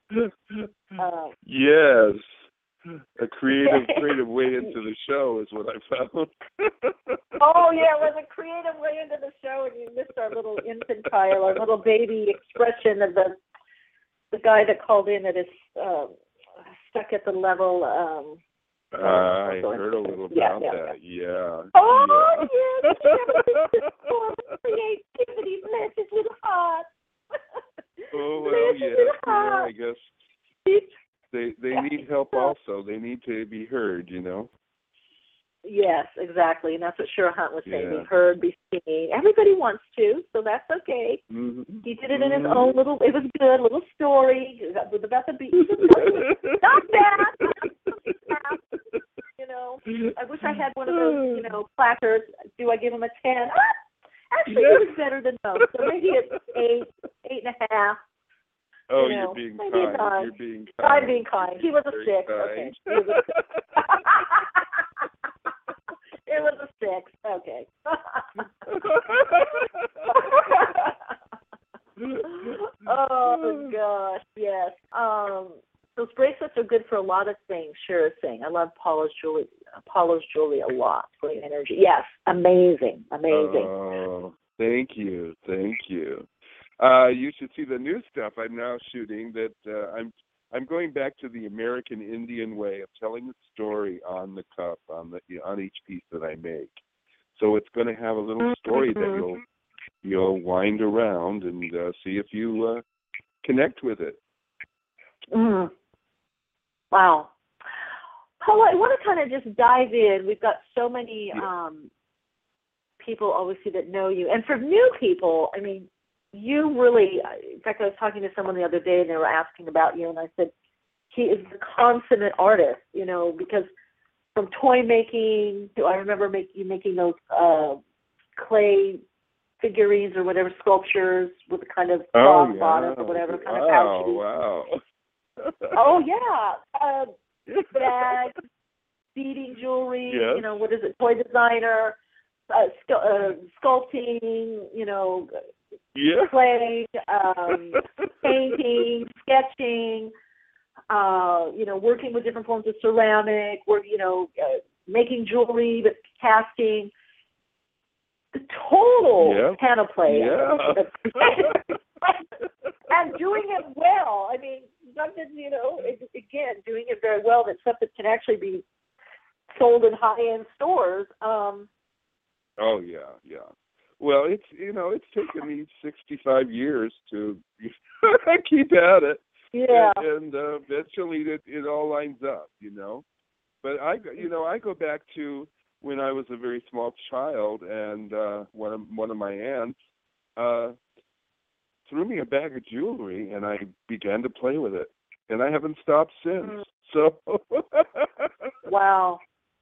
A creative way into the show is what I found. Oh, yeah, it was a creative way into the show, and you missed our little infantile, our little baby expression of the guy that called in that is stuck at the level. I heard a little about that. Yeah. Oh, yes. Creativity, blessed with heart. Oh, well, yeah, I guess they need help also. They need to be heard, Yes, exactly. And that's what Shira Hunt was saying. Be heard, be seen. Everybody wants to, so that's okay. Mm-hmm. He did it in his own little, it was good, little story about the beach. Not bad. I wish I had one of those, placards. Do I give him a 10? Actually, it was better than most. So maybe it's 8.5. Oh, you're being kind. You're being kind. I'm being kind. He was a 6. Okay. It was a 6. Okay. Oh gosh, yes. Those bracelets are good for a lot of things. Sure thing. I love Paula's jewelry a lot. Great energy. Yes, amazing. Oh, thank you. You should see the new stuff I'm now shooting. That I'm going back to the American Indian way of telling the story on the cup, on each piece that I make. So it's going to have a little story that you'll wind around and see if you connect with it. Mm. Wow. Paula, I want to kind of just dive in. We've got so many people, obviously, that know you. And for new people, I mean, you really, in fact, I was talking to someone the other day, and they were asking about you, and I said, he is the consummate artist, because from toy making to, I remember making those clay figurines or whatever, sculptures with a kind of soft bottom or whatever, kind of pouchy. Wow. Oh, yeah. Bags, beading jewelry, what is it, toy designer, sculpting, clay, painting, sketching, working with different forms of ceramic, making jewelry, but casting. The total panoply. Yeah. And doing it well. I mean, something, again, doing it very well, that's stuff that can actually be sold in high-end stores. Oh, yeah. Well, it's taken me 65 years to keep at it. Yeah. And eventually it all lines up, But I go back to when I was a very small child, and one of my aunts threw me a bag of jewelry, and I began to play with it, and I haven't stopped since. So. Wow.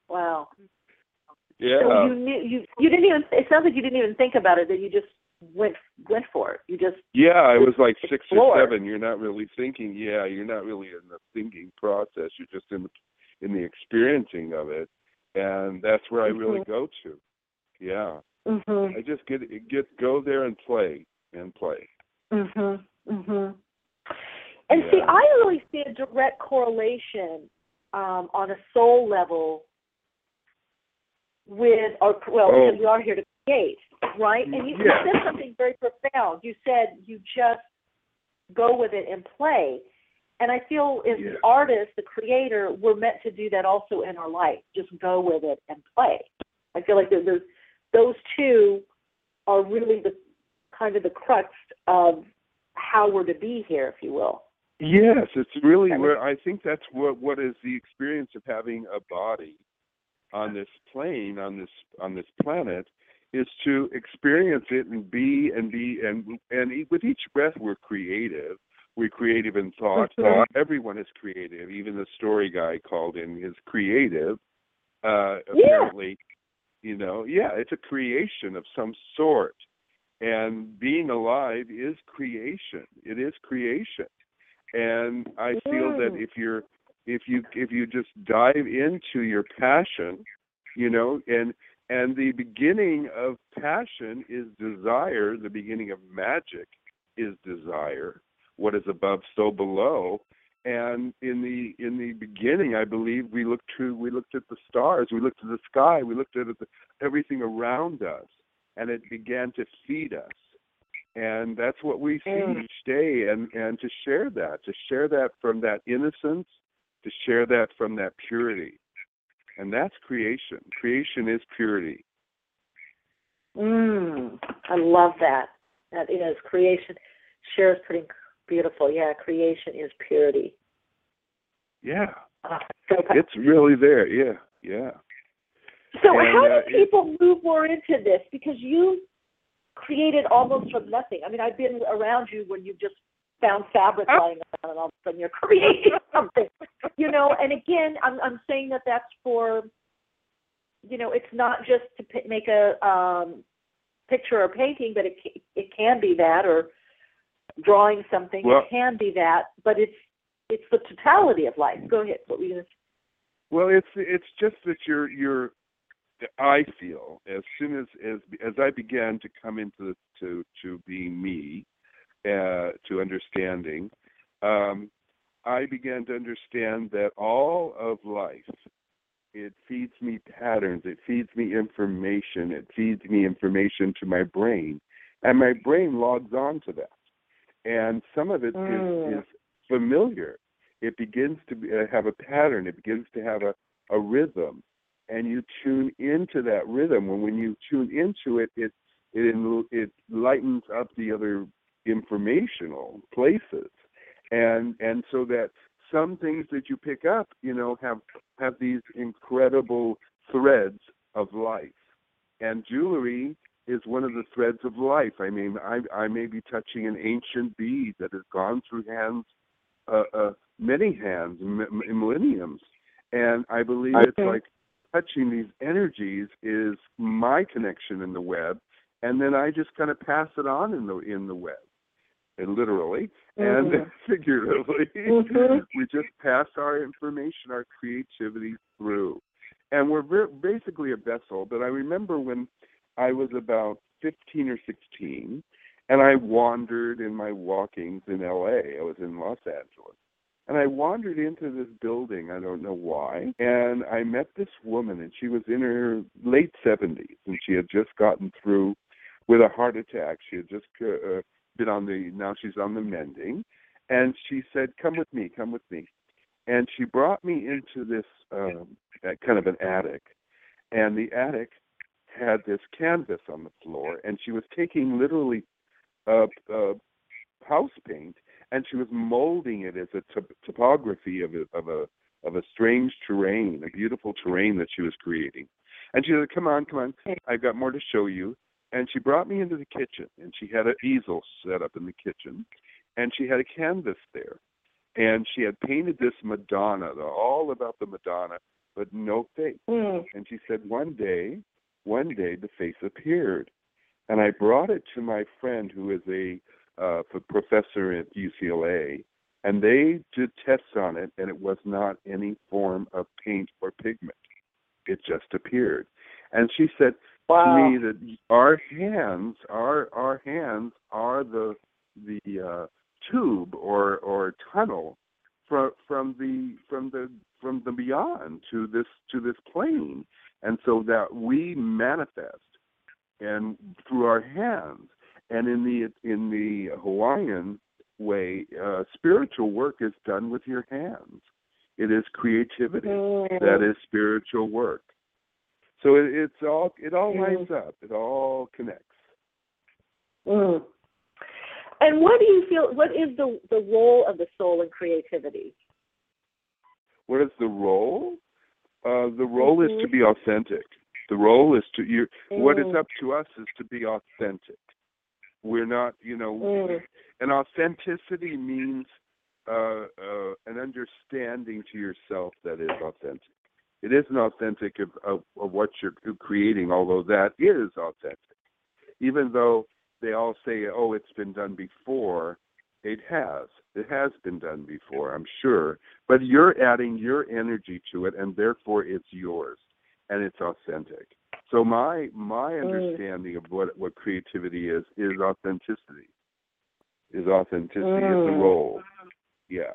Yeah. So you didn't even. It sounds like you didn't even think about it. That you just went for it. You just. Yeah, I was like 6 explored. or 7. You're not really thinking. Yeah, you're not really in the thinking process. You're just in the experiencing of it, and that's where I really go to. Yeah. I just go there and play. And see, I really see a direct correlation on a soul level with, because we are here to create, right? And you said something very profound. You said you just go with it and play. And I feel as the artist, the creator, we're meant to do that also in our life. Just go with it and play. I feel like those two are really the kind of the crux of how we're to be here, if you will. Yes, it's really where I think that's what is the experience of having a body on this plane, on this planet, is to experience it and be and with each breath we're creative. We're creative in thought. Everyone is creative. Even the story guy called in is creative. Apparently, it's a creation of some sort. And being alive is creation. It is creation. And I feel that if you just dive into your passion, and the beginning of passion is desire, the beginning of magic is desire. What is above, so below. And in the beginning, I believe we looked at the stars, we looked at the sky, we looked at everything around us, and it began to feed us. And that's what we see each day, and to share that from that innocence, to share that from that purity. And that's creation. Creation is purity. I love that. That is creation. Cher's pretty beautiful. Yeah, creation is purity. Yeah. So it's really there. Yeah. So how do people move more into this? Because you created almost from nothing. I mean, I've been around you when you've just found fabric lying around, and all of a sudden you're creating something, And again, I'm saying that's for, it's not just to make a picture or painting, but it can be that, or drawing something. It can be that, but it's the totality of life. Go ahead. What were you going to say? Well, it's just that you're. I feel as soon as I began to come into to being me, to understanding, I began to understand that all of life, it feeds me patterns, it feeds me information, it feeds me information to my brain, and my brain logs on to that. And some of it is familiar. It begins to have a pattern. It begins to have a rhythm. And you tune into that rhythm. When you tune into it, it lightens up the other informational places, and so that some things that you pick up, have these incredible threads of life. And jewelry is one of the threads of life. I mean, I may be touching an ancient bead that has gone through hands, many hands, millenniums, and I believe it's like touching these energies is my connection in the web, and then I just kind of pass it on in the web, and literally and figuratively. We just pass our information, our creativity through, and we're basically a vessel. But I remember when I was about 15 or 16, and I wandered in my walkings in L.A. I was in Los Angeles. And I wandered into this building, I don't know why, and I met this woman, and she was in her late 70s, and she had just gotten through with a heart attack. She had just now she's on the mending, and she said, come with me. And she brought me into this kind of an attic, and the attic had this canvas on the floor, and she was taking literally house paint, and she was molding it as a topography of a strange terrain, a beautiful terrain that she was creating. And she said, come on, I've got more to show you. And she brought me into the kitchen, and she had an easel set up in the kitchen, and she had a canvas there. And she had painted this Madonna, all about the Madonna, but no face. And she said one day the face appeared. And I brought it to my friend who is a professor at UCLA, and they did tests on it, and it was not any form of paint or pigment. It just appeared. And she said to me that our hands are the tube or tunnel from the beyond to this plane, and so that we manifest and through our hands. And in the Hawaiian way, spiritual work is done with your hands. It is creativity that is spiritual work. So it all lines up. It all connects. And what do you feel? What is the role of the soul in creativity? What is the role? The role is to be authentic. The role is to what is up to us is to be authentic. We're not, and authenticity means an understanding to yourself that is authentic. It isn't authentic of what you're creating, although that is authentic. Even though they all say, oh, it's been done before, it has. It has been done before, I'm sure. But you're adding your energy to it, and therefore it's yours, and it's authentic. So my understanding of what creativity is authenticity. Is authenticity is the role. Yeah.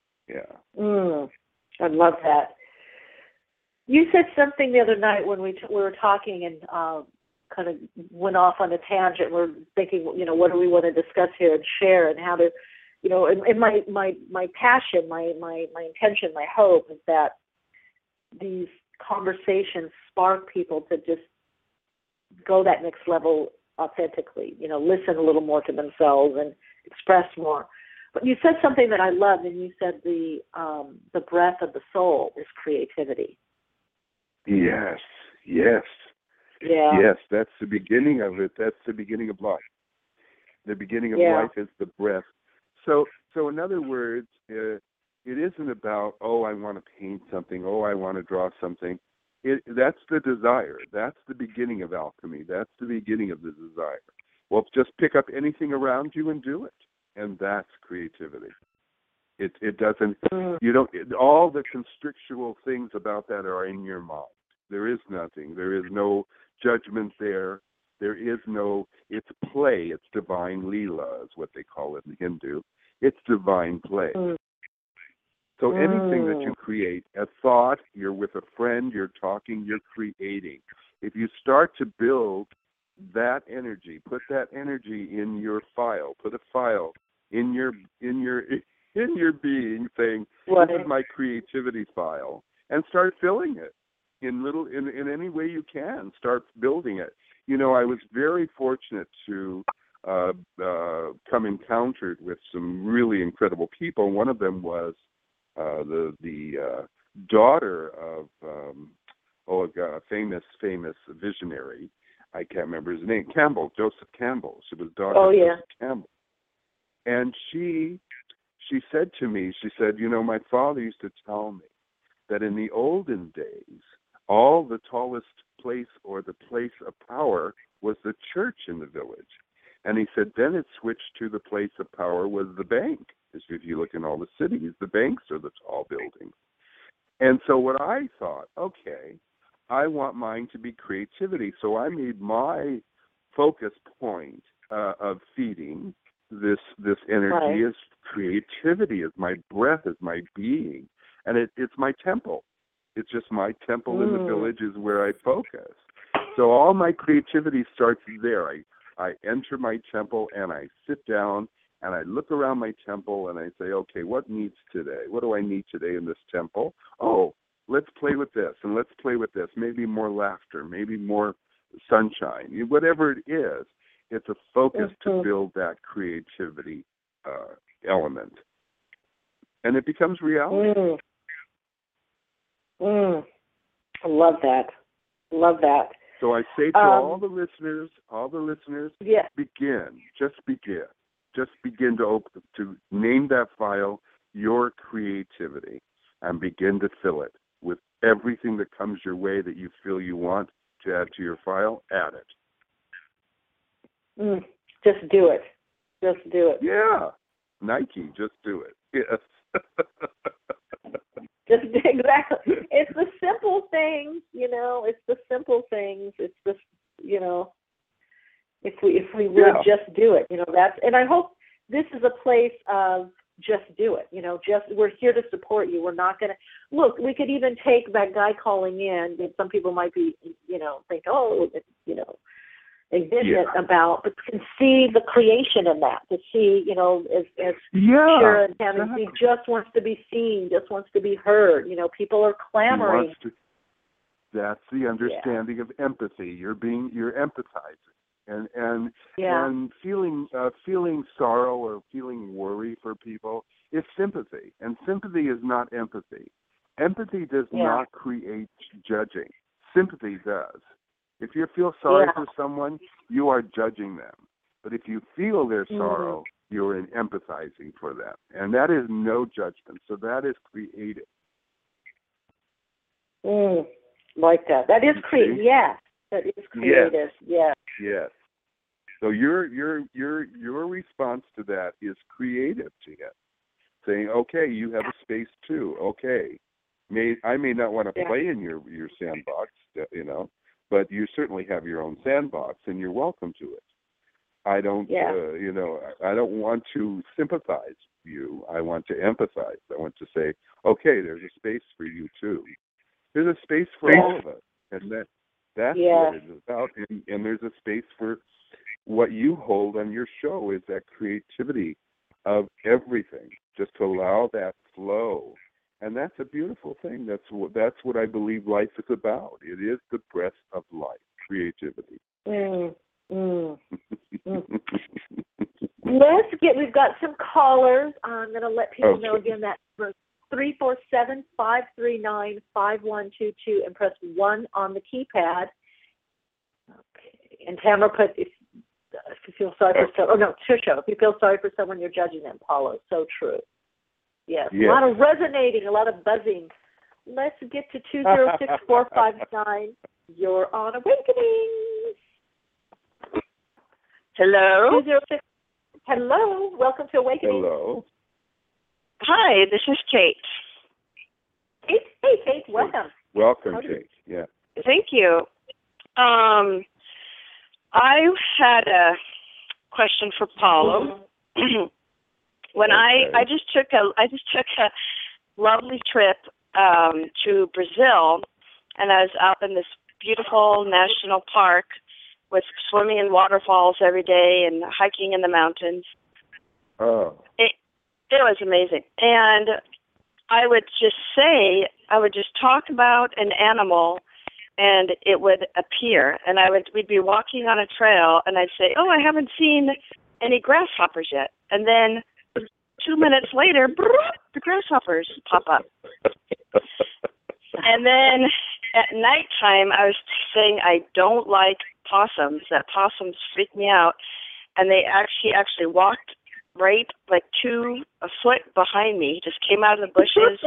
I love that. You said something the other night when we were talking and kind of went off on a tangent. We're thinking, what do we want to discuss here and share, and how to, and my passion, my intention, my hope is that these conversations spark people to just go that next level authentically, listen a little more to themselves and express more. But you said something that I loved, and you said the breath of the soul is creativity. Yes. Yeah. Yes, that's the beginning of it. That's the beginning of life. The beginning of life is the breath. So in other words, it isn't about, oh, I want to paint something, oh, I want to draw something. That's the desire. That's the beginning of alchemy. That's the beginning of the desire. Well, just pick up anything around you and do it, and that's creativity. It doesn't. You don't. All the constrictual things about that are in your mind. There is nothing. There is no judgment there. There is no. It's play. It's divine leela, is what they call it in Hindu. It's divine play. So anything that you create, a thought, you're with a friend, you're talking, you're creating. If you start to build that energy, put that energy in your file, put a file in your being saying, this is my creativity file, and start filling it in any way you can. Start building it. I was very fortunate to come encountered with some really incredible people. One of them was the daughter of a famous visionary. I can't remember his name. Joseph Campbell. She was daughter of Joseph Campbell. And she said to me, my father used to tell me that in the olden days, all the tallest place or the place of power was the church in the village. And he said then it switched to the place of power was the bank. As if you look in all the cities, the banks are the tall buildings. And so what I thought, okay, I want mine to be creativity. So I made my focus point of feeding this energy as creativity, as my breath, as my being. And it's my temple. It's just my temple in the village is where I focus. So all my creativity starts there. I enter my temple and I sit down and I look around my temple and I say, okay, what needs today? What do I need today in this temple? Oh, let's play with this and let's play with this. Maybe more laughter, maybe more sunshine, whatever it is. It's a focus to build that creativity element, and it becomes reality. I love that. Love that. So I say to all the listeners, just begin to name that file your creativity, and begin to fill it with everything that comes your way that you feel you want to add to your file. Add it. Just do it. Just do it. Yeah, Nike, just do it. Yes. Just exactly. It's the simple things, It's the simple things. It's just, if we would just do it, that's. And I hope this is a place of just do it. We're here to support you. We're not going to look. We could even take that guy calling in. Some people might be, think, envision about, but can see the creation in that. To see, as Shira and Tammy, he just wants to be seen, just wants to be heard. People are clamoring. That's the understanding of empathy. You're empathizing, and feeling sorrow or feeling worry for people is sympathy, and sympathy is not empathy. Empathy does not create judging. Sympathy does. If you feel sorry for someone, you are judging them. But if you feel their sorrow, you're empathizing for them. And that is no judgment. So that is creative. Like that. That is creative. Yes. That is creative. Yes. Yes. So your response to that is creative to him. Saying, okay, you have a space too. Okay. I may not want to play in your sandbox, but you certainly have your own sandbox, and you're welcome to it. I don't, I don't want to sympathize with you. I want to empathize. I want to say, okay, there's a space for you too. There's a space for all of us, and that's what it is about. And there's a space for what you hold on your show is that creativity of everything. Just to allow that flow. And that's a beautiful thing. That's what I believe life is about. It is the breath of life, creativity. We've got some callers. I'm going to let people know again that 347-539-5122 and press 1 on the keypad. Okay. And Tamara put, if you feel sorry for someone, Trisha, if you feel sorry for someone, you're judging them, Paulo. So true. Yes, a lot of resonating, a lot of buzzing. Let's get to 206-459. You're on Awakenings. Hello. 206. Hello. Welcome to Awakenings. Hello. Hi, this is Kate. Kate. Hey, Kate. Welcome. Welcome, Kate. Yeah. Thank you. I had a question for Paulo. When I just took a lovely trip to Brazil, and I was out in this beautiful national park with swimming in waterfalls every day and hiking in the mountains. Oh. It was amazing. And I would just talk about an animal and it would appear. And we'd be walking on a trail and I'd say, oh, I haven't seen any grasshoppers yet. And then 2 minutes later, the grasshoppers pop up. And then at nighttime, I was saying I don't like possums, that possums freak me out. And she actually walked right like a foot behind me, just came out of the bushes,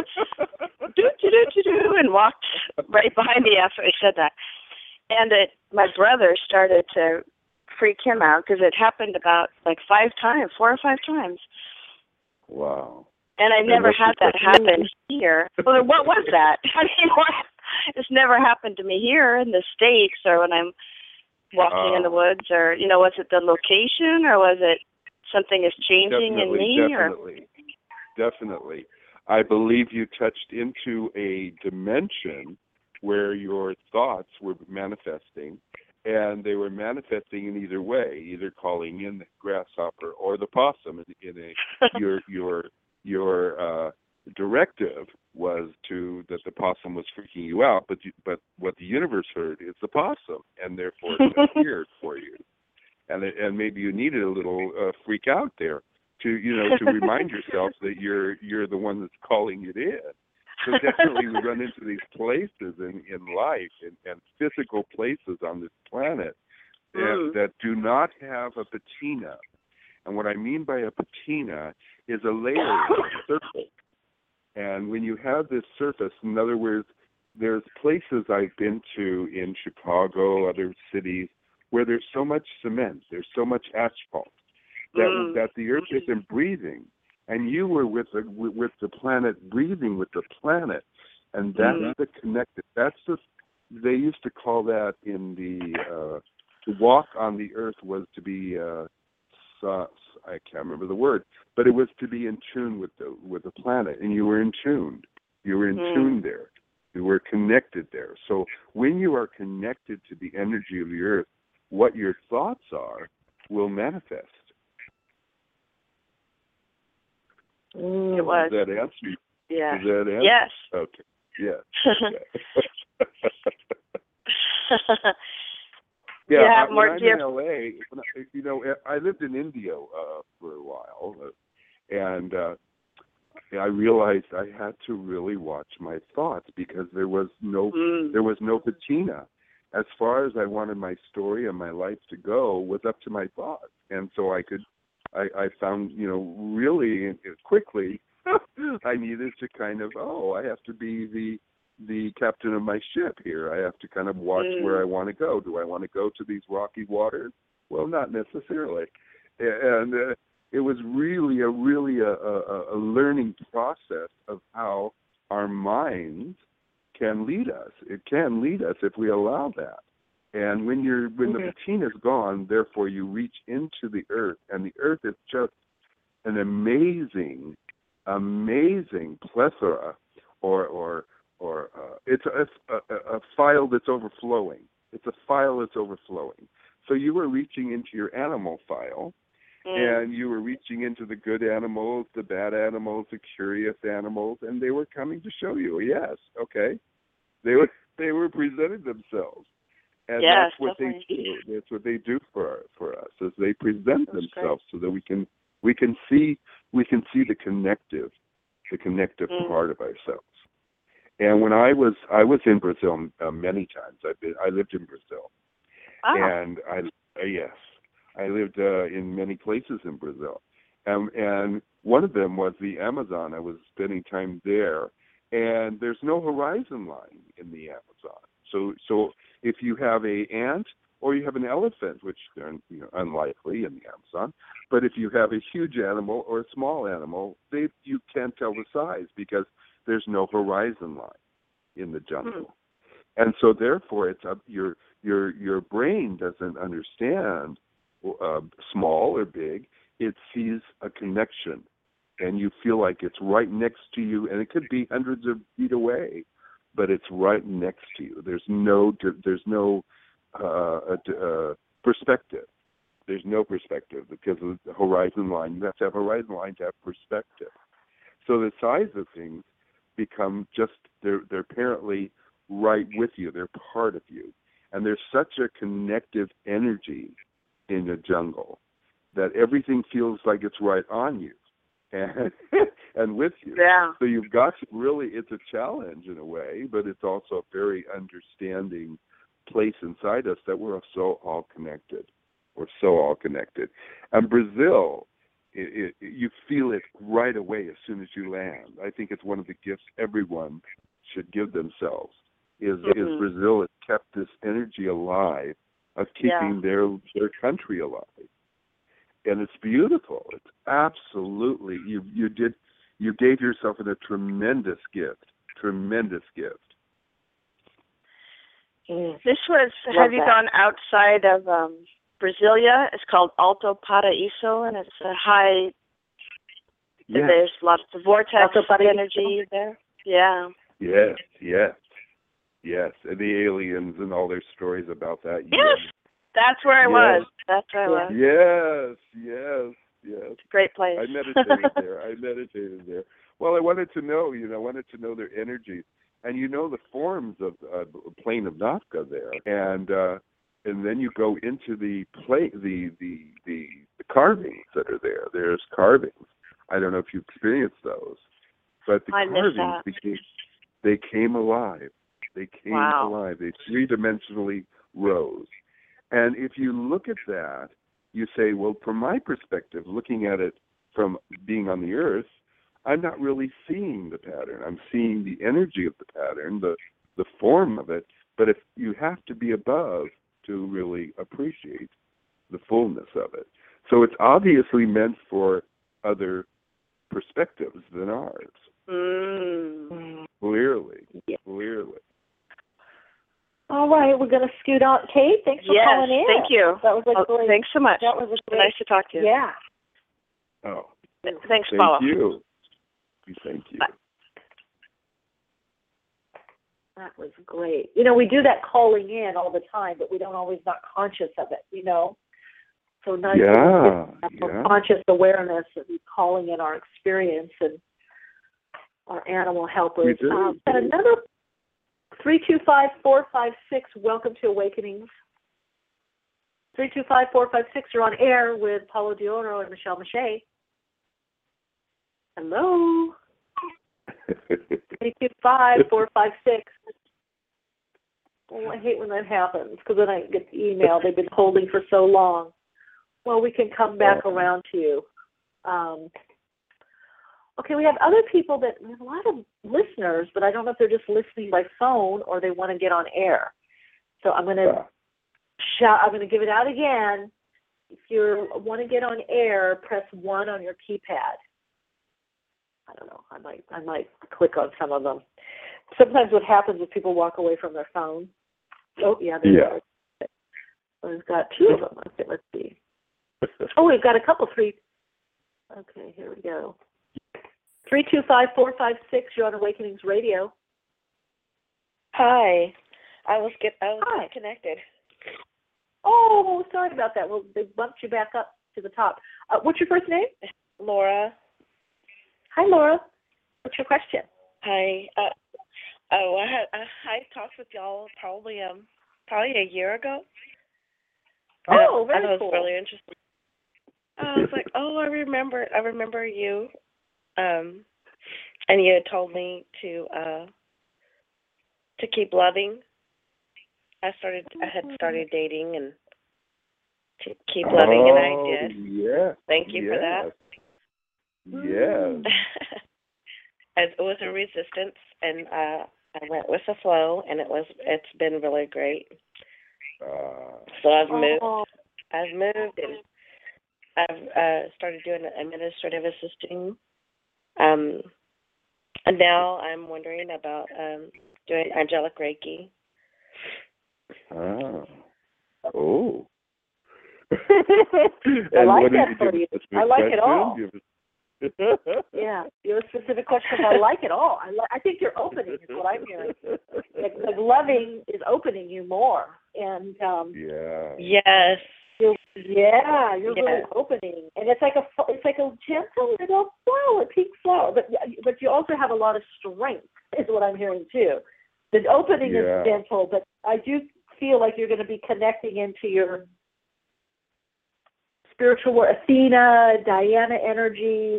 and walked right behind me after I said that. And my brother started to freak him out because it happened about like 4 or 5 times. Wow. And I never had that happen here. Well, what was that? I mean, it's never happened to me here in the States or when I'm walking in the woods or, was it the location or was it something is changing in me? Definitely. I believe you touched into a dimension where your thoughts were manifesting, and they were manifesting in either way, either calling in the grasshopper or the possum in your directive was that the possum was freaking you out, but what the universe heard is the possum, and therefore it appeared for you. And maybe you needed a little freak out there to remind yourself that you're the one that's calling it in. So definitely we run into these places in life and physical places on this planet that do not have a patina. And what I mean by a patina is a layer, a surface. And when you have this surface, in other words, there's places I've been to in Chicago, other cities, where there's so much cement, there's so much asphalt, that the earth isn't breathing. And you were with the planet, breathing with the planet. And that's the connected. They used to call that in to walk on the earth was to be, I can't remember the word, but it was to be in tune with the planet. And you were in tune. You were in tune there. You were connected there. So when you are connected to the energy of the earth, what your thoughts are will manifest. It was. Does that answer you? Yeah. Does that answer? Yes. Okay. Yes. Yeah. When I'm in LA, I lived in India for a while, and I realized I had to really watch my thoughts because there was no patina. As far as I wanted my story and my life to go was up to my thoughts, and so I found really quickly I needed to kind of I have to be the captain of my ship here. I have to kind of watch where I want to go. Do I want to go to these rocky waters? Well, not necessarily. And it was really a learning process of how our minds can lead us. It can lead us if we allow that. And when the patina is gone, therefore you reach into the earth, and the earth is just an amazing plethora, or it's a file that's overflowing. It's a file that's overflowing. So you were reaching into your animal file, and you were reaching into the good animals, the bad animals, the curious animals, and they were coming to show you. Yes, okay, they were presenting themselves, and that's what definitely. They do. That's what they do for us, is they present themselves so that we can see the connective part of ourselves. And when I was in Brazil many times. I lived in Brazil, and I lived in many places in Brazil, and one of them was the Amazon. I was spending time there, and there's no horizon line in the Amazon. So if you have an ant or you have an elephant, which are unlikely in the Amazon, but if you have a huge animal or a small animal, you can't tell the size because there's no horizon line in the jungle. And so therefore it's your brain doesn't understand small or big. It sees a connection, and you feel like it's right next to you, and it could be hundreds of feet away, but it's right next to you. There's no perspective. There's no perspective because of the horizon line. You have to have a horizon line to have perspective. So the size of things become they're apparently right with you. They're part of you. And there's such a connective energy in the jungle that everything feels like it's right on you and with you. Yeah. So you've got to really, it's a challenge in a way, but it's also a very understanding place inside us that we're so all connected. We're so all connected. And Brazil, you feel it right away as soon as you land. I think it's one of the gifts everyone should give themselves, is Brazil has kept this energy alive of keeping their country alive. And it's beautiful. It's absolutely, you gave yourself a tremendous gift. This was, have you gone outside of Brasilia? It's called Alto Paraíso, and it's a high, there's lots of vortex energy there. Yeah. Yes. And the aliens and all their stories about that. Yes. That's where I was. That's where I was. Yes. It's a great place. I meditated there. Well, I wanted to know, their energies, and the forms of plane of Nazca there, and then you go into the carvings that are there. There's carvings. I don't know if you experienced those, but the carvings they came alive. They came alive. They three-dimensionally rose. And if you look at that, you say, well, from my perspective, looking at it from being on the earth, I'm not really seeing the pattern. I'm seeing the energy of the pattern, the form of it. But if you have to be above to really appreciate the fullness of it. So it's obviously meant for other perspectives than ours. Clearly. All right, we're going to scoot on. Kate, thanks for calling in. Thank you. That was great. Thanks so much. That was nice to talk to you. Yeah. Oh. Thanks, Paula. Thank you. Thank you. Bye. That was great. We do that calling in all the time, but we don't always not conscious of it, So nice to have conscious awareness of calling in our experience and our animal helpers. And another 325-456, welcome to Awakenings. 325-456, you're on air with Paula D'Oro and Michelle Mache. Hello. 325-456. Oh, I hate when that happens because then I get the email. They've been holding for so long. Well, we can come back around to you. Okay, we have other people we have a lot of listeners, but I don't know if they're just listening by phone or they want to get on air. So I'm going to give it out again. If you want to get on air, press 1 on your keypad. I don't know. I might click on some of them. Sometimes what happens is people walk away from their phone. Oh, yeah, there are. We've got 2 of them. Okay, let's see. Oh, we've got a couple. 3. Okay, here we go. 325-456. You're on Awakenings Radio. Hi. I was disconnected. Oh, sorry about that. Well, they bumped you back up to the top. What's your first name? Laura. Hi, Laura. What's your question? Hi. I talked with y'all probably a year ago. Oh, very cool. I was cool. really interested. I was like, I remember you. And you had told me to keep loving. I had started dating and to keep loving, and I did. Yeah. Thank you for that. Yes. It was a resistance, and I went with the flow, and it's been really great. So I've moved, and I've started doing administrative assisting. And now I'm wondering about doing angelic Reiki. Oh. I like that for you. I like it all. Yeah, you have a specific question. I like it all. I think you're opening is what I'm hearing. Like loving is opening you more, and yes. You're really opening, and it's like a gentle little flower, pink flower. But you also have a lot of strength, is what I'm hearing too. The opening is gentle, but I do feel like you're going to be connecting into your spiritual Athena, Diana energy.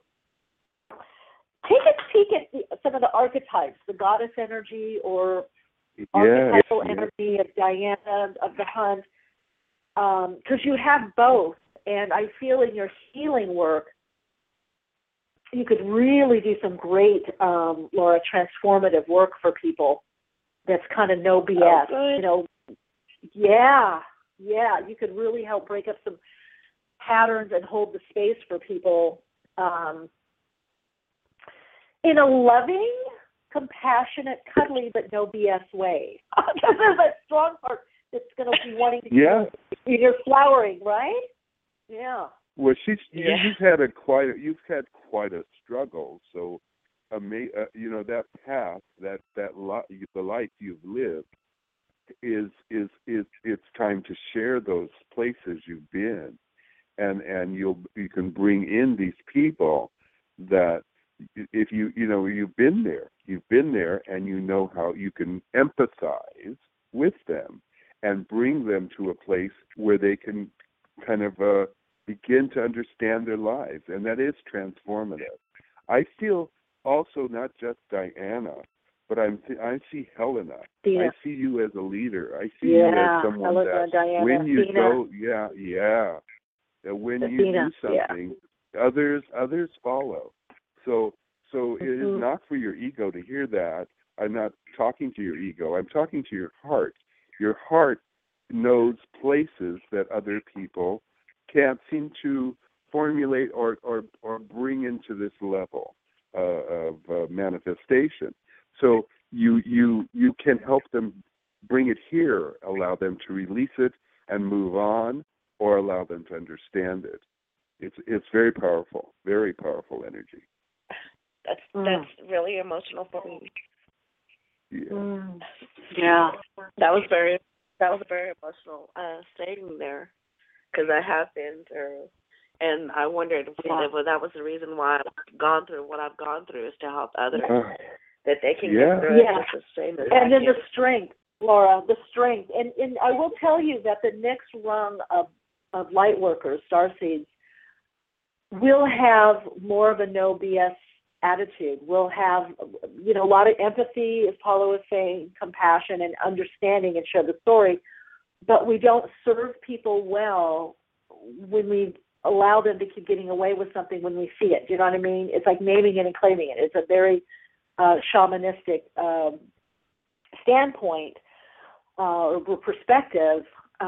Take a peek at some of the archetypes, the goddess energy or archetypal energy of Diana of the hunt. Because you have both, and I feel in your healing work, you could really do some great, Laura, transformative work for people. That's kind of no BS, you could really help break up some patterns and hold the space for people in a loving, compassionate, cuddly, but no BS way. Because there's that strong part that's going to be wanting to you're flowering, right? Yeah. Well, you've had quite a struggle. So, that path, the life you've lived, is it's time to share those places you've been, and you can bring in these people that if you've been there, and you know how you can empathize with them and bring them to a place where they can kind of begin to understand their lives, and that is transformative. I feel also not just Diana, but I see Helena. Dina. I see you as a leader. I see you as someone Helena, that Diana, when you Dina. go, that when you Dina, do something, others follow. So it is not for your ego to hear that. I'm not talking to your ego. I'm talking to your heart. Your heart knows places that other people can't seem to formulate or bring into this level of manifestation. So you can help them bring it here, allow them to release it and move on, or allow them to understand it. It's very powerful energy. That's really emotional for me. Yeah. Yeah. That was very emotional stating there, because I have been through, and I wondered if that was the reason why I've gone through what I've gone through, is to help others that they can get through it just the same as and I then can. the strength, Laura, the strength, and I will tell you that the next rung of light workers, starseeds, will have more of a no BS attitude. We'll have, a lot of empathy, as Paula was saying, compassion and understanding, and share the story. But we don't serve people well when we allow them to keep getting away with something when we see it. Do you know what I mean? It's like naming it and claiming it. It's a very shamanistic standpoint or perspective.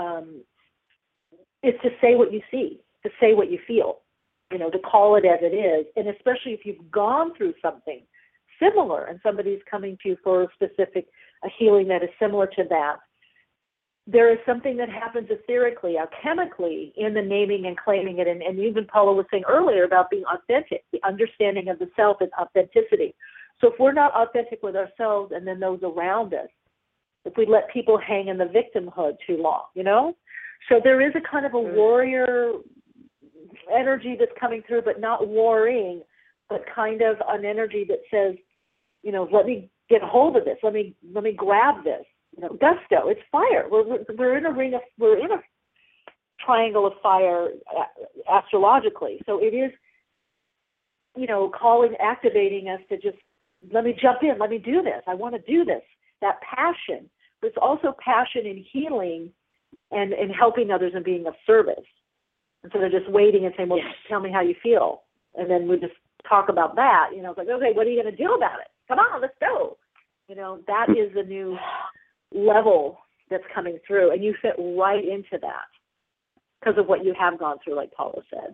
It's to say what you see, to say what you feel, to call it as it is. And especially if you've gone through something similar and somebody's coming to you for a healing that is similar to that, there is something that happens etherically, chemically, in the naming and claiming it. And even Paula was saying earlier about being authentic. The understanding of the self is authenticity. So if we're not authentic with ourselves and then those around us, if we let people hang in the victimhood too long, So there is a kind of a warrior energy that's coming through, but not warring, but kind of an energy that says, let me get a hold of this. Let me grab this. Gusto. It's fire. We're in a triangle of fire astrologically. So it is, calling, activating us to just let me jump in. Let me do this. I want to do this. That passion. But it's also passion in healing and helping others and being of service. Instead of just waiting and saying, well, tell me how you feel. And then we just talk about that. It's like, okay, what are you going to do about it? Come on, let's go. That is the new level that's coming through. And you fit right into that because of what you have gone through, like Paula said.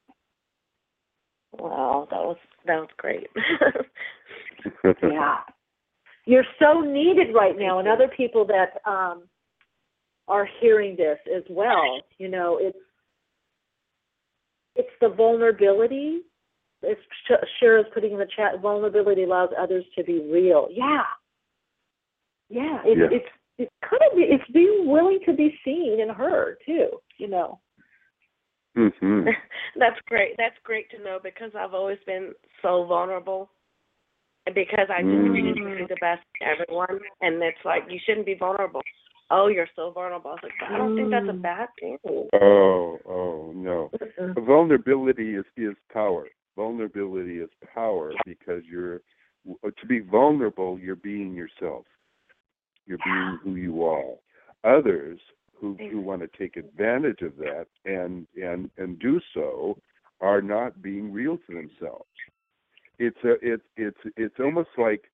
Wow, that was great. Yeah. You're so needed right now, and other people that are hearing this as well. It's the vulnerability. It's Shira's putting in the chat, vulnerability allows others to be real. Yeah. It's kind of, it's being willing to be seen and heard too, Mm-hmm. That's great. That's great to know, because I've always been so vulnerable, because I just need to see the best in everyone, and it's like, you shouldn't be vulnerable. Oh, you're so vulnerable. I was like, I don't think that's a bad thing. Oh no. Vulnerability is power. Vulnerability is power, because to be vulnerable, you're being yourself. You're being who you are. Others who want to take advantage of that and do so are not being real to themselves. It's almost like,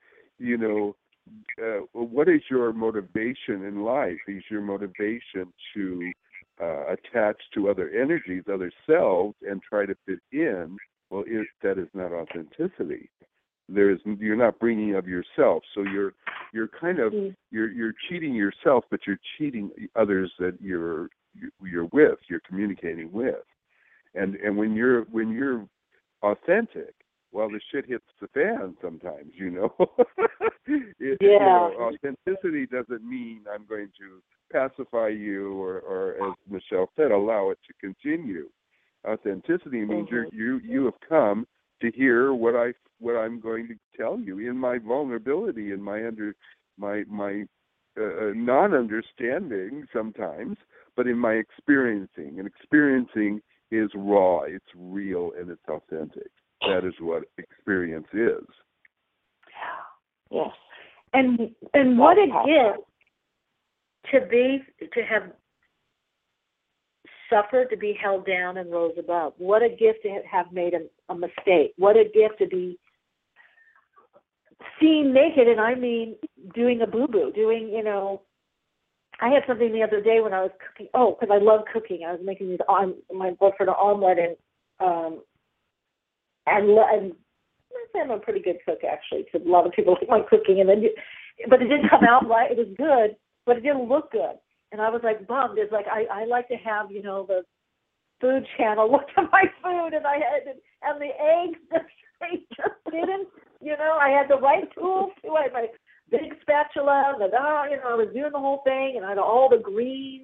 what is your motivation in life? Is your motivation to attach to other energies, other selves, and try to fit in? Well, that is not authenticity. You're not bringing of yourself, so you're kind of you're cheating yourself, but you're cheating others that you're with, you're communicating with, and when you're authentic, well, the shit hits the fan sometimes, Authenticity doesn't mean I'm going to pacify you or as Michelle said, allow it to continue. Authenticity means you have come to hear what I'm going to tell you in my vulnerability, in my non-understanding sometimes, but in my experiencing. And experiencing is raw, it's real, and it's authentic. That is what experience is. Yes. And what a gift to have suffered, to be held down and rose above. What a gift to have made a mistake. What a gift to be seen naked, and I mean doing a boo-boo, I had something the other day when I was cooking. Oh, because I love cooking. I was making my boyfriend an omelet, and I'm a pretty good cook, actually, because a lot of people like my cooking. But it didn't come out right. It was good, but it didn't look good. And I was like bummed. It's like I like to have, the Food Channel look at my food, and and the eggs, they just didn't. I had the right tools too. I had my big spatula, and I was doing the whole thing, and I had all the greens,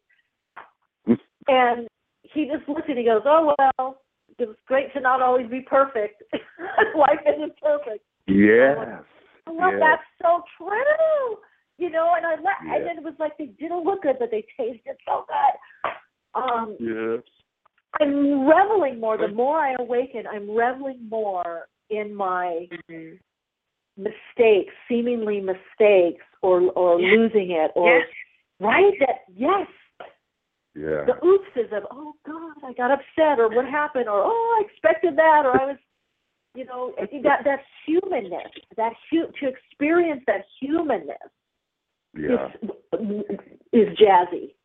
and he just looked and he goes, "Oh well, it was great to not always be perfect. Life isn't perfect." Yes. Well, that's so true. And then it was like they didn't look good, but they tasted so good. Yes. I'm reveling more. The more I awaken, I'm reveling more in my mistakes, seemingly mistakes, or losing it, or right? Yeah. The oopses of, oh God, I got upset, or what happened, or oh, I expected that, or I was, that humanness, to experience that humanness. Yeah. Is jazzy.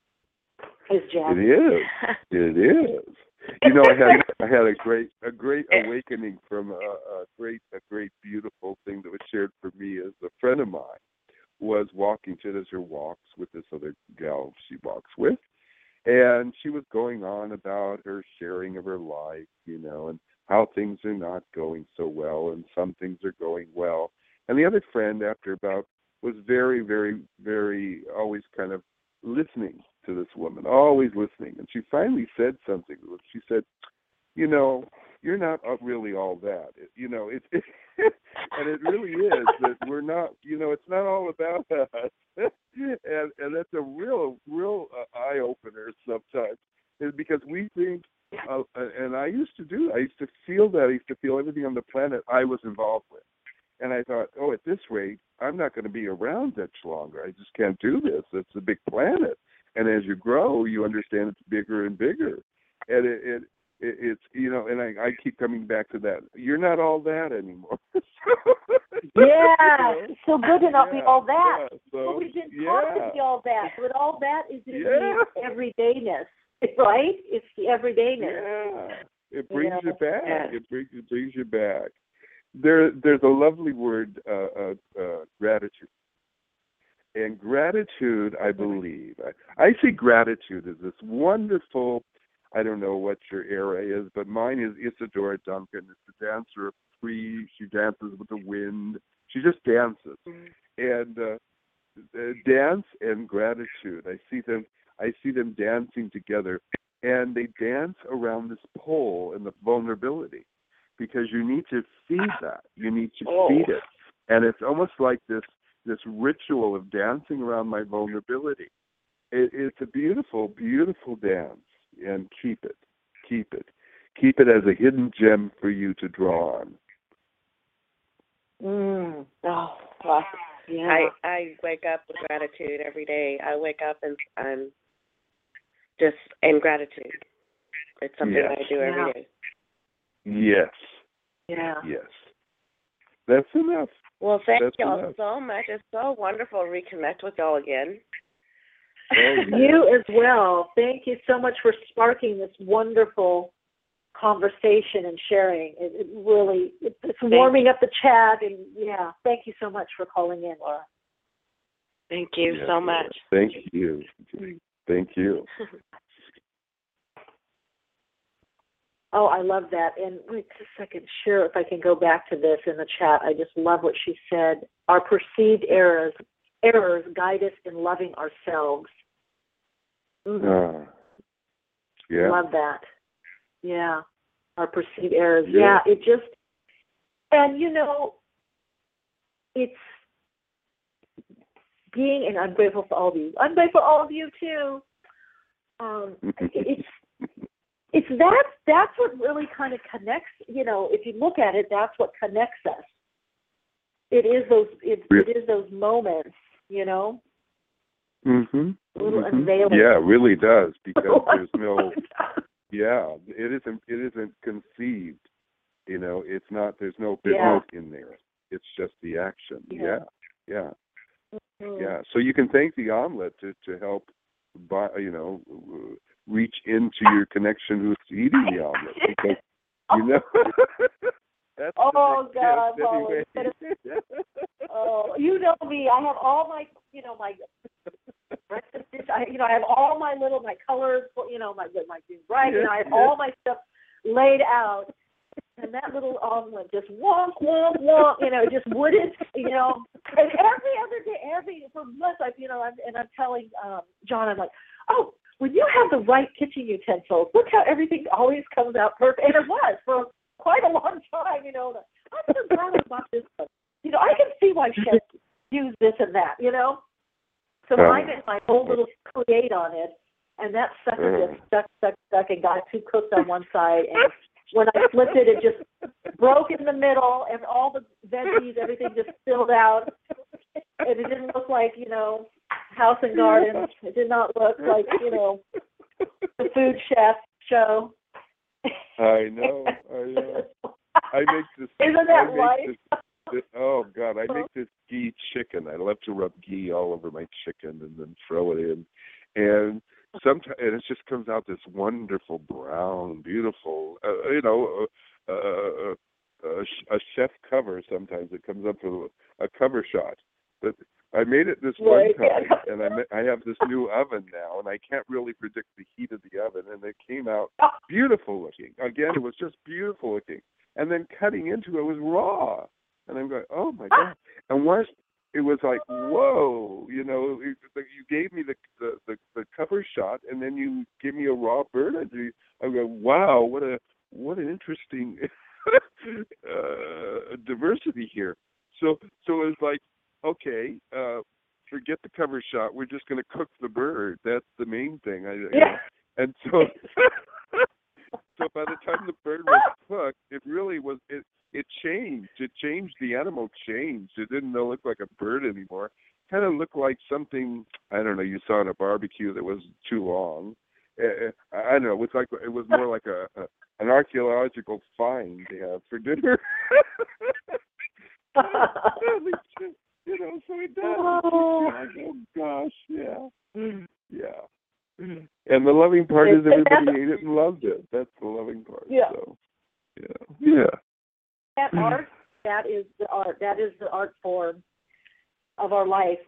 It is. I had a great awakening from a great beautiful thing that was shared for me. As a friend of mine was walking, she does her walks with this other gal she walks with, and she was going on about her sharing of her life, and how things are not going so well, and some things are going well. And the other friend, after about, was very, very, very always kind of listening to this woman, always listening. And she finally said something. She said, you're not really all that. It's and it really is that we're not, it's not all about us. and that's a real eye opener sometimes, is because we think, and I used to feel that. I used to feel everything on the planet I was involved with. And I thought, at this rate, I'm not going to be around much longer. I just can't do this. It's a big planet. And as you grow, you understand it's bigger and bigger. And it's, and I keep coming back to that. You're not all that anymore. It's so good to not be all that. Yeah, so, but we've been taught to be all that. But all that is in the everydayness, right? It's the everydayness. Yeah, it brings you back. It brings you back. There's a lovely word, gratitude. And gratitude, I believe, I see gratitude as this wonderful, I don't know what your era is, but mine is Isadora Duncan. It's the dancer of three. She dances with the wind. She just dances. And dance and gratitude, I see them dancing together. And they dance around this pole and the vulnerability, because you need to feed that. You need to feed it. And it's almost like this ritual of dancing around my vulnerability. It's a beautiful, beautiful dance, and keep it. Keep it as a hidden gem for you to draw on. Oh, wow. Yeah. I wake up with gratitude every day. I wake up and I'm just in gratitude. It's something I do every day. Yes. Yeah. Yes. That's enough. Well, thank y'all so much. It's so wonderful to reconnect with y'all again. You as well. Thank you so much for sparking this wonderful conversation and sharing. It really, it's warming up the chat. And thank you so much for calling in, Laura. Thank you so much. Thank you. Thank you. Oh, I love that. And wait just a second. Sure, if I can go back to this in the chat. I just love what she said. Our perceived errors guide us in loving ourselves. Yeah. Love that. Yeah. our perceived errors. Yeah. It just, and it's being, and I'm grateful for all of you. I'm grateful for all of you too. It's that's what really kind of connects. If you look at it, that's what connects us. It is those moments. Mm-hmm. Little unveiling. Yeah, it really does, because there's no. Yeah, it isn't conceived. It's not. There's no in there. It's just the action. Yeah. Mm-hmm. Yeah. So you can thank the omelet to help, reach into your connection with eating the omelet, because that's oh God, anyway. Oh, me. I have all my, my breakfast dish. I have all my colors. My green bright. I have all my stuff laid out. And that little omelet just wonk, wonk, wonk, just wouldn't, and every other day, for months, I'm telling John, I'm like, oh, when you have the right kitchen utensils, look how everything always comes out perfect. And it was for quite a long time, I'm so glad about this one. I can see why chefs use this and that, So I did my whole little create on it, and that sucker just stuck and got too cooked on one side, and when I flipped it, it just broke in the middle, and all the veggies, everything just spilled out. And it didn't look like, House and Garden. It did not look like, the Food Chef show. I know. I make this. Isn't that right? Oh, God, I make this ghee chicken. I love to rub ghee all over my chicken and then throw it in. And sometimes it just comes out this wonderful brown, beautiful, a chef cover. Sometimes it comes up with a cover shot. But I made it this one time, and I have this new oven now, and I can't really predict the heat of the oven, and it came out beautiful looking. Again, it was just beautiful looking. And then cutting into it was raw. And I'm going, oh, my God. And once it was like, whoa, you gave me the cover shot, and then you gave me a raw bird. I'm going, wow, what an interesting diversity here. So it was like, okay, forget the cover shot. We're just going to cook the bird. That's the main thing. And so, so by the time the bird was cooked, it really was. It changed. It changed. The animal changed. It didn't look like a bird anymore. Kind of looked like something, I don't know, you saw in a barbecue that was too long. I don't know. It was more like an archaeological find to have for dinner. So it does. Oh gosh, yeah. And the loving part is everybody ate it and loved it. That's the loving part. Yeah. So, yeah. That art, that is the art. That is the art form of our life.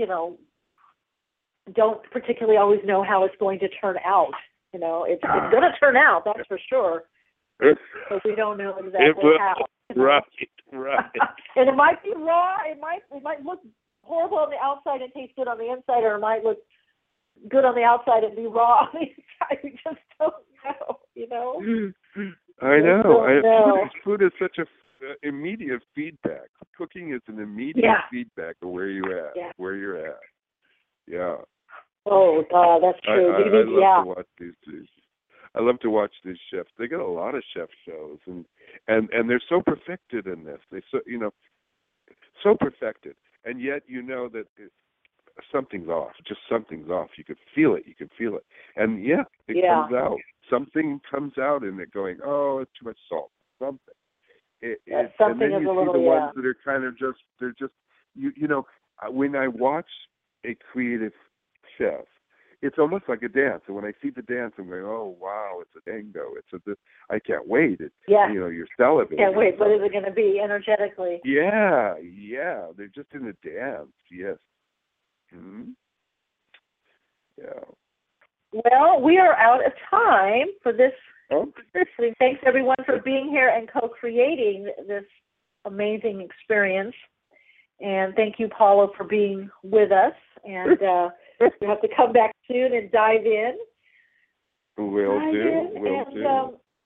Don't particularly always know how it's going to turn out. It's going to turn out, that's for sure. But we don't know exactly how. Right. And it might be raw. It might look horrible on the outside and taste good on the inside, or it might look good on the outside and be raw on the inside. We just don't know. I know. Food is such a immediate feedback. Cooking is an immediate feedback of where you're at. Yeah. Oh God, that's true. I love to watch these. I love to watch these chefs. They get a lot of chef shows, and they're so perfected in this. They so perfected, and yet that something's off. Just something's off. You could feel it. And it comes out. Something comes out in it, going, oh, it's too much salt. Something. Something and then you see the ones that are kind of just. They're just. When I watch a creative chef, it's almost like a dance. And when I see the dance, I'm going, oh, wow, it's a tango. I can't wait. You're celebrating. Can't wait. What is it going to be energetically? Yeah. They're just in a dance. Yes. Mm-hmm. Yeah. Well, we are out of time for this. Okay. Thanks, everyone, for being here and co-creating this amazing experience. And thank you, Paula, for being with us. And we have to come back soon and dive in. Will do.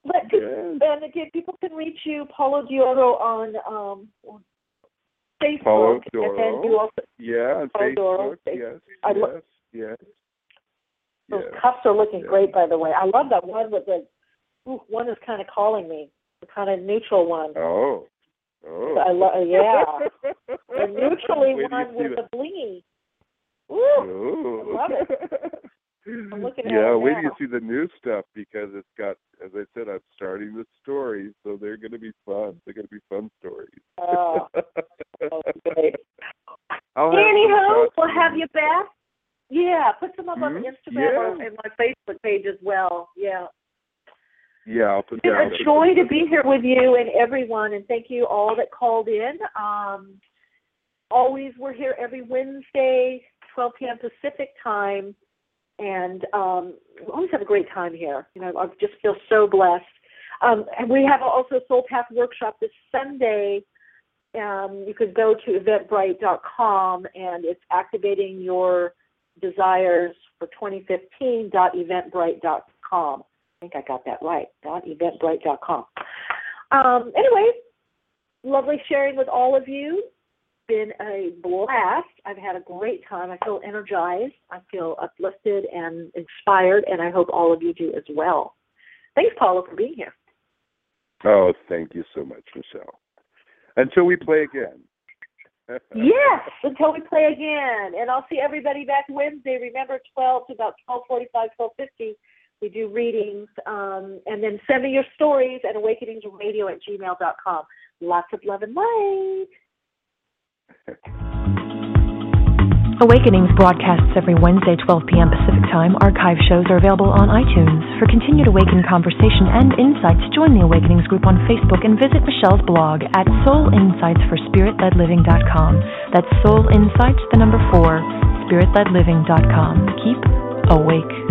And again, people can reach you, Paulo Doro, on Facebook. Paulo Doro. And then you also, on Facebook. Yes. Those cups are looking great, by the way. I love that one with one is kind of calling me, the kind of neutral one. Oh. I the neutrally one with the blingy. Ooh. I love it. I'm looking at it wait now. till you see the new stuff, because it's got, as I said, I'm starting the stories, so they're going to be fun. They're going to be fun stories. Oh, great. Anyhow, we'll have you back. Yeah, put some up on Instagram and my Facebook page as well. Yeah. Yeah, I'll put that. It's a joy to be here with you and everyone, and thank you all that called in. Always, we're here every Wednesday, 12 p.m. Pacific time, and we always have a great time here. I just feel so blessed. And we have also a Soul Path workshop this Sunday. You could go to eventbrite.com, and it's activating your desires for 2015.eventbrite.com. I think I got that right, .eventbrite.com. Anyway, lovely sharing with all of you. Been a blast. I've had a great time. I feel energized. I feel uplifted and inspired, and I hope all of you do as well. Thanks, Paula, for being here. Oh, thank you so much, Michelle. Until we play again. Yes, until we play again. And I'll see everybody back Wednesday. Remember, 12 to about 12:45, 12:50. We do readings. And then send me your stories at awakeningsradio@gmail.com. Lots of love and light. Awakenings broadcasts every Wednesday, 12 p.m. Pacific Time. Archive shows are available on iTunes. For continued Awaken conversation and insights, join the Awakenings group on Facebook and visit Michelle's blog at soulinsightsforspiritledliving.com. That's Soul Insights, 4, spiritledliving.com. Keep awake.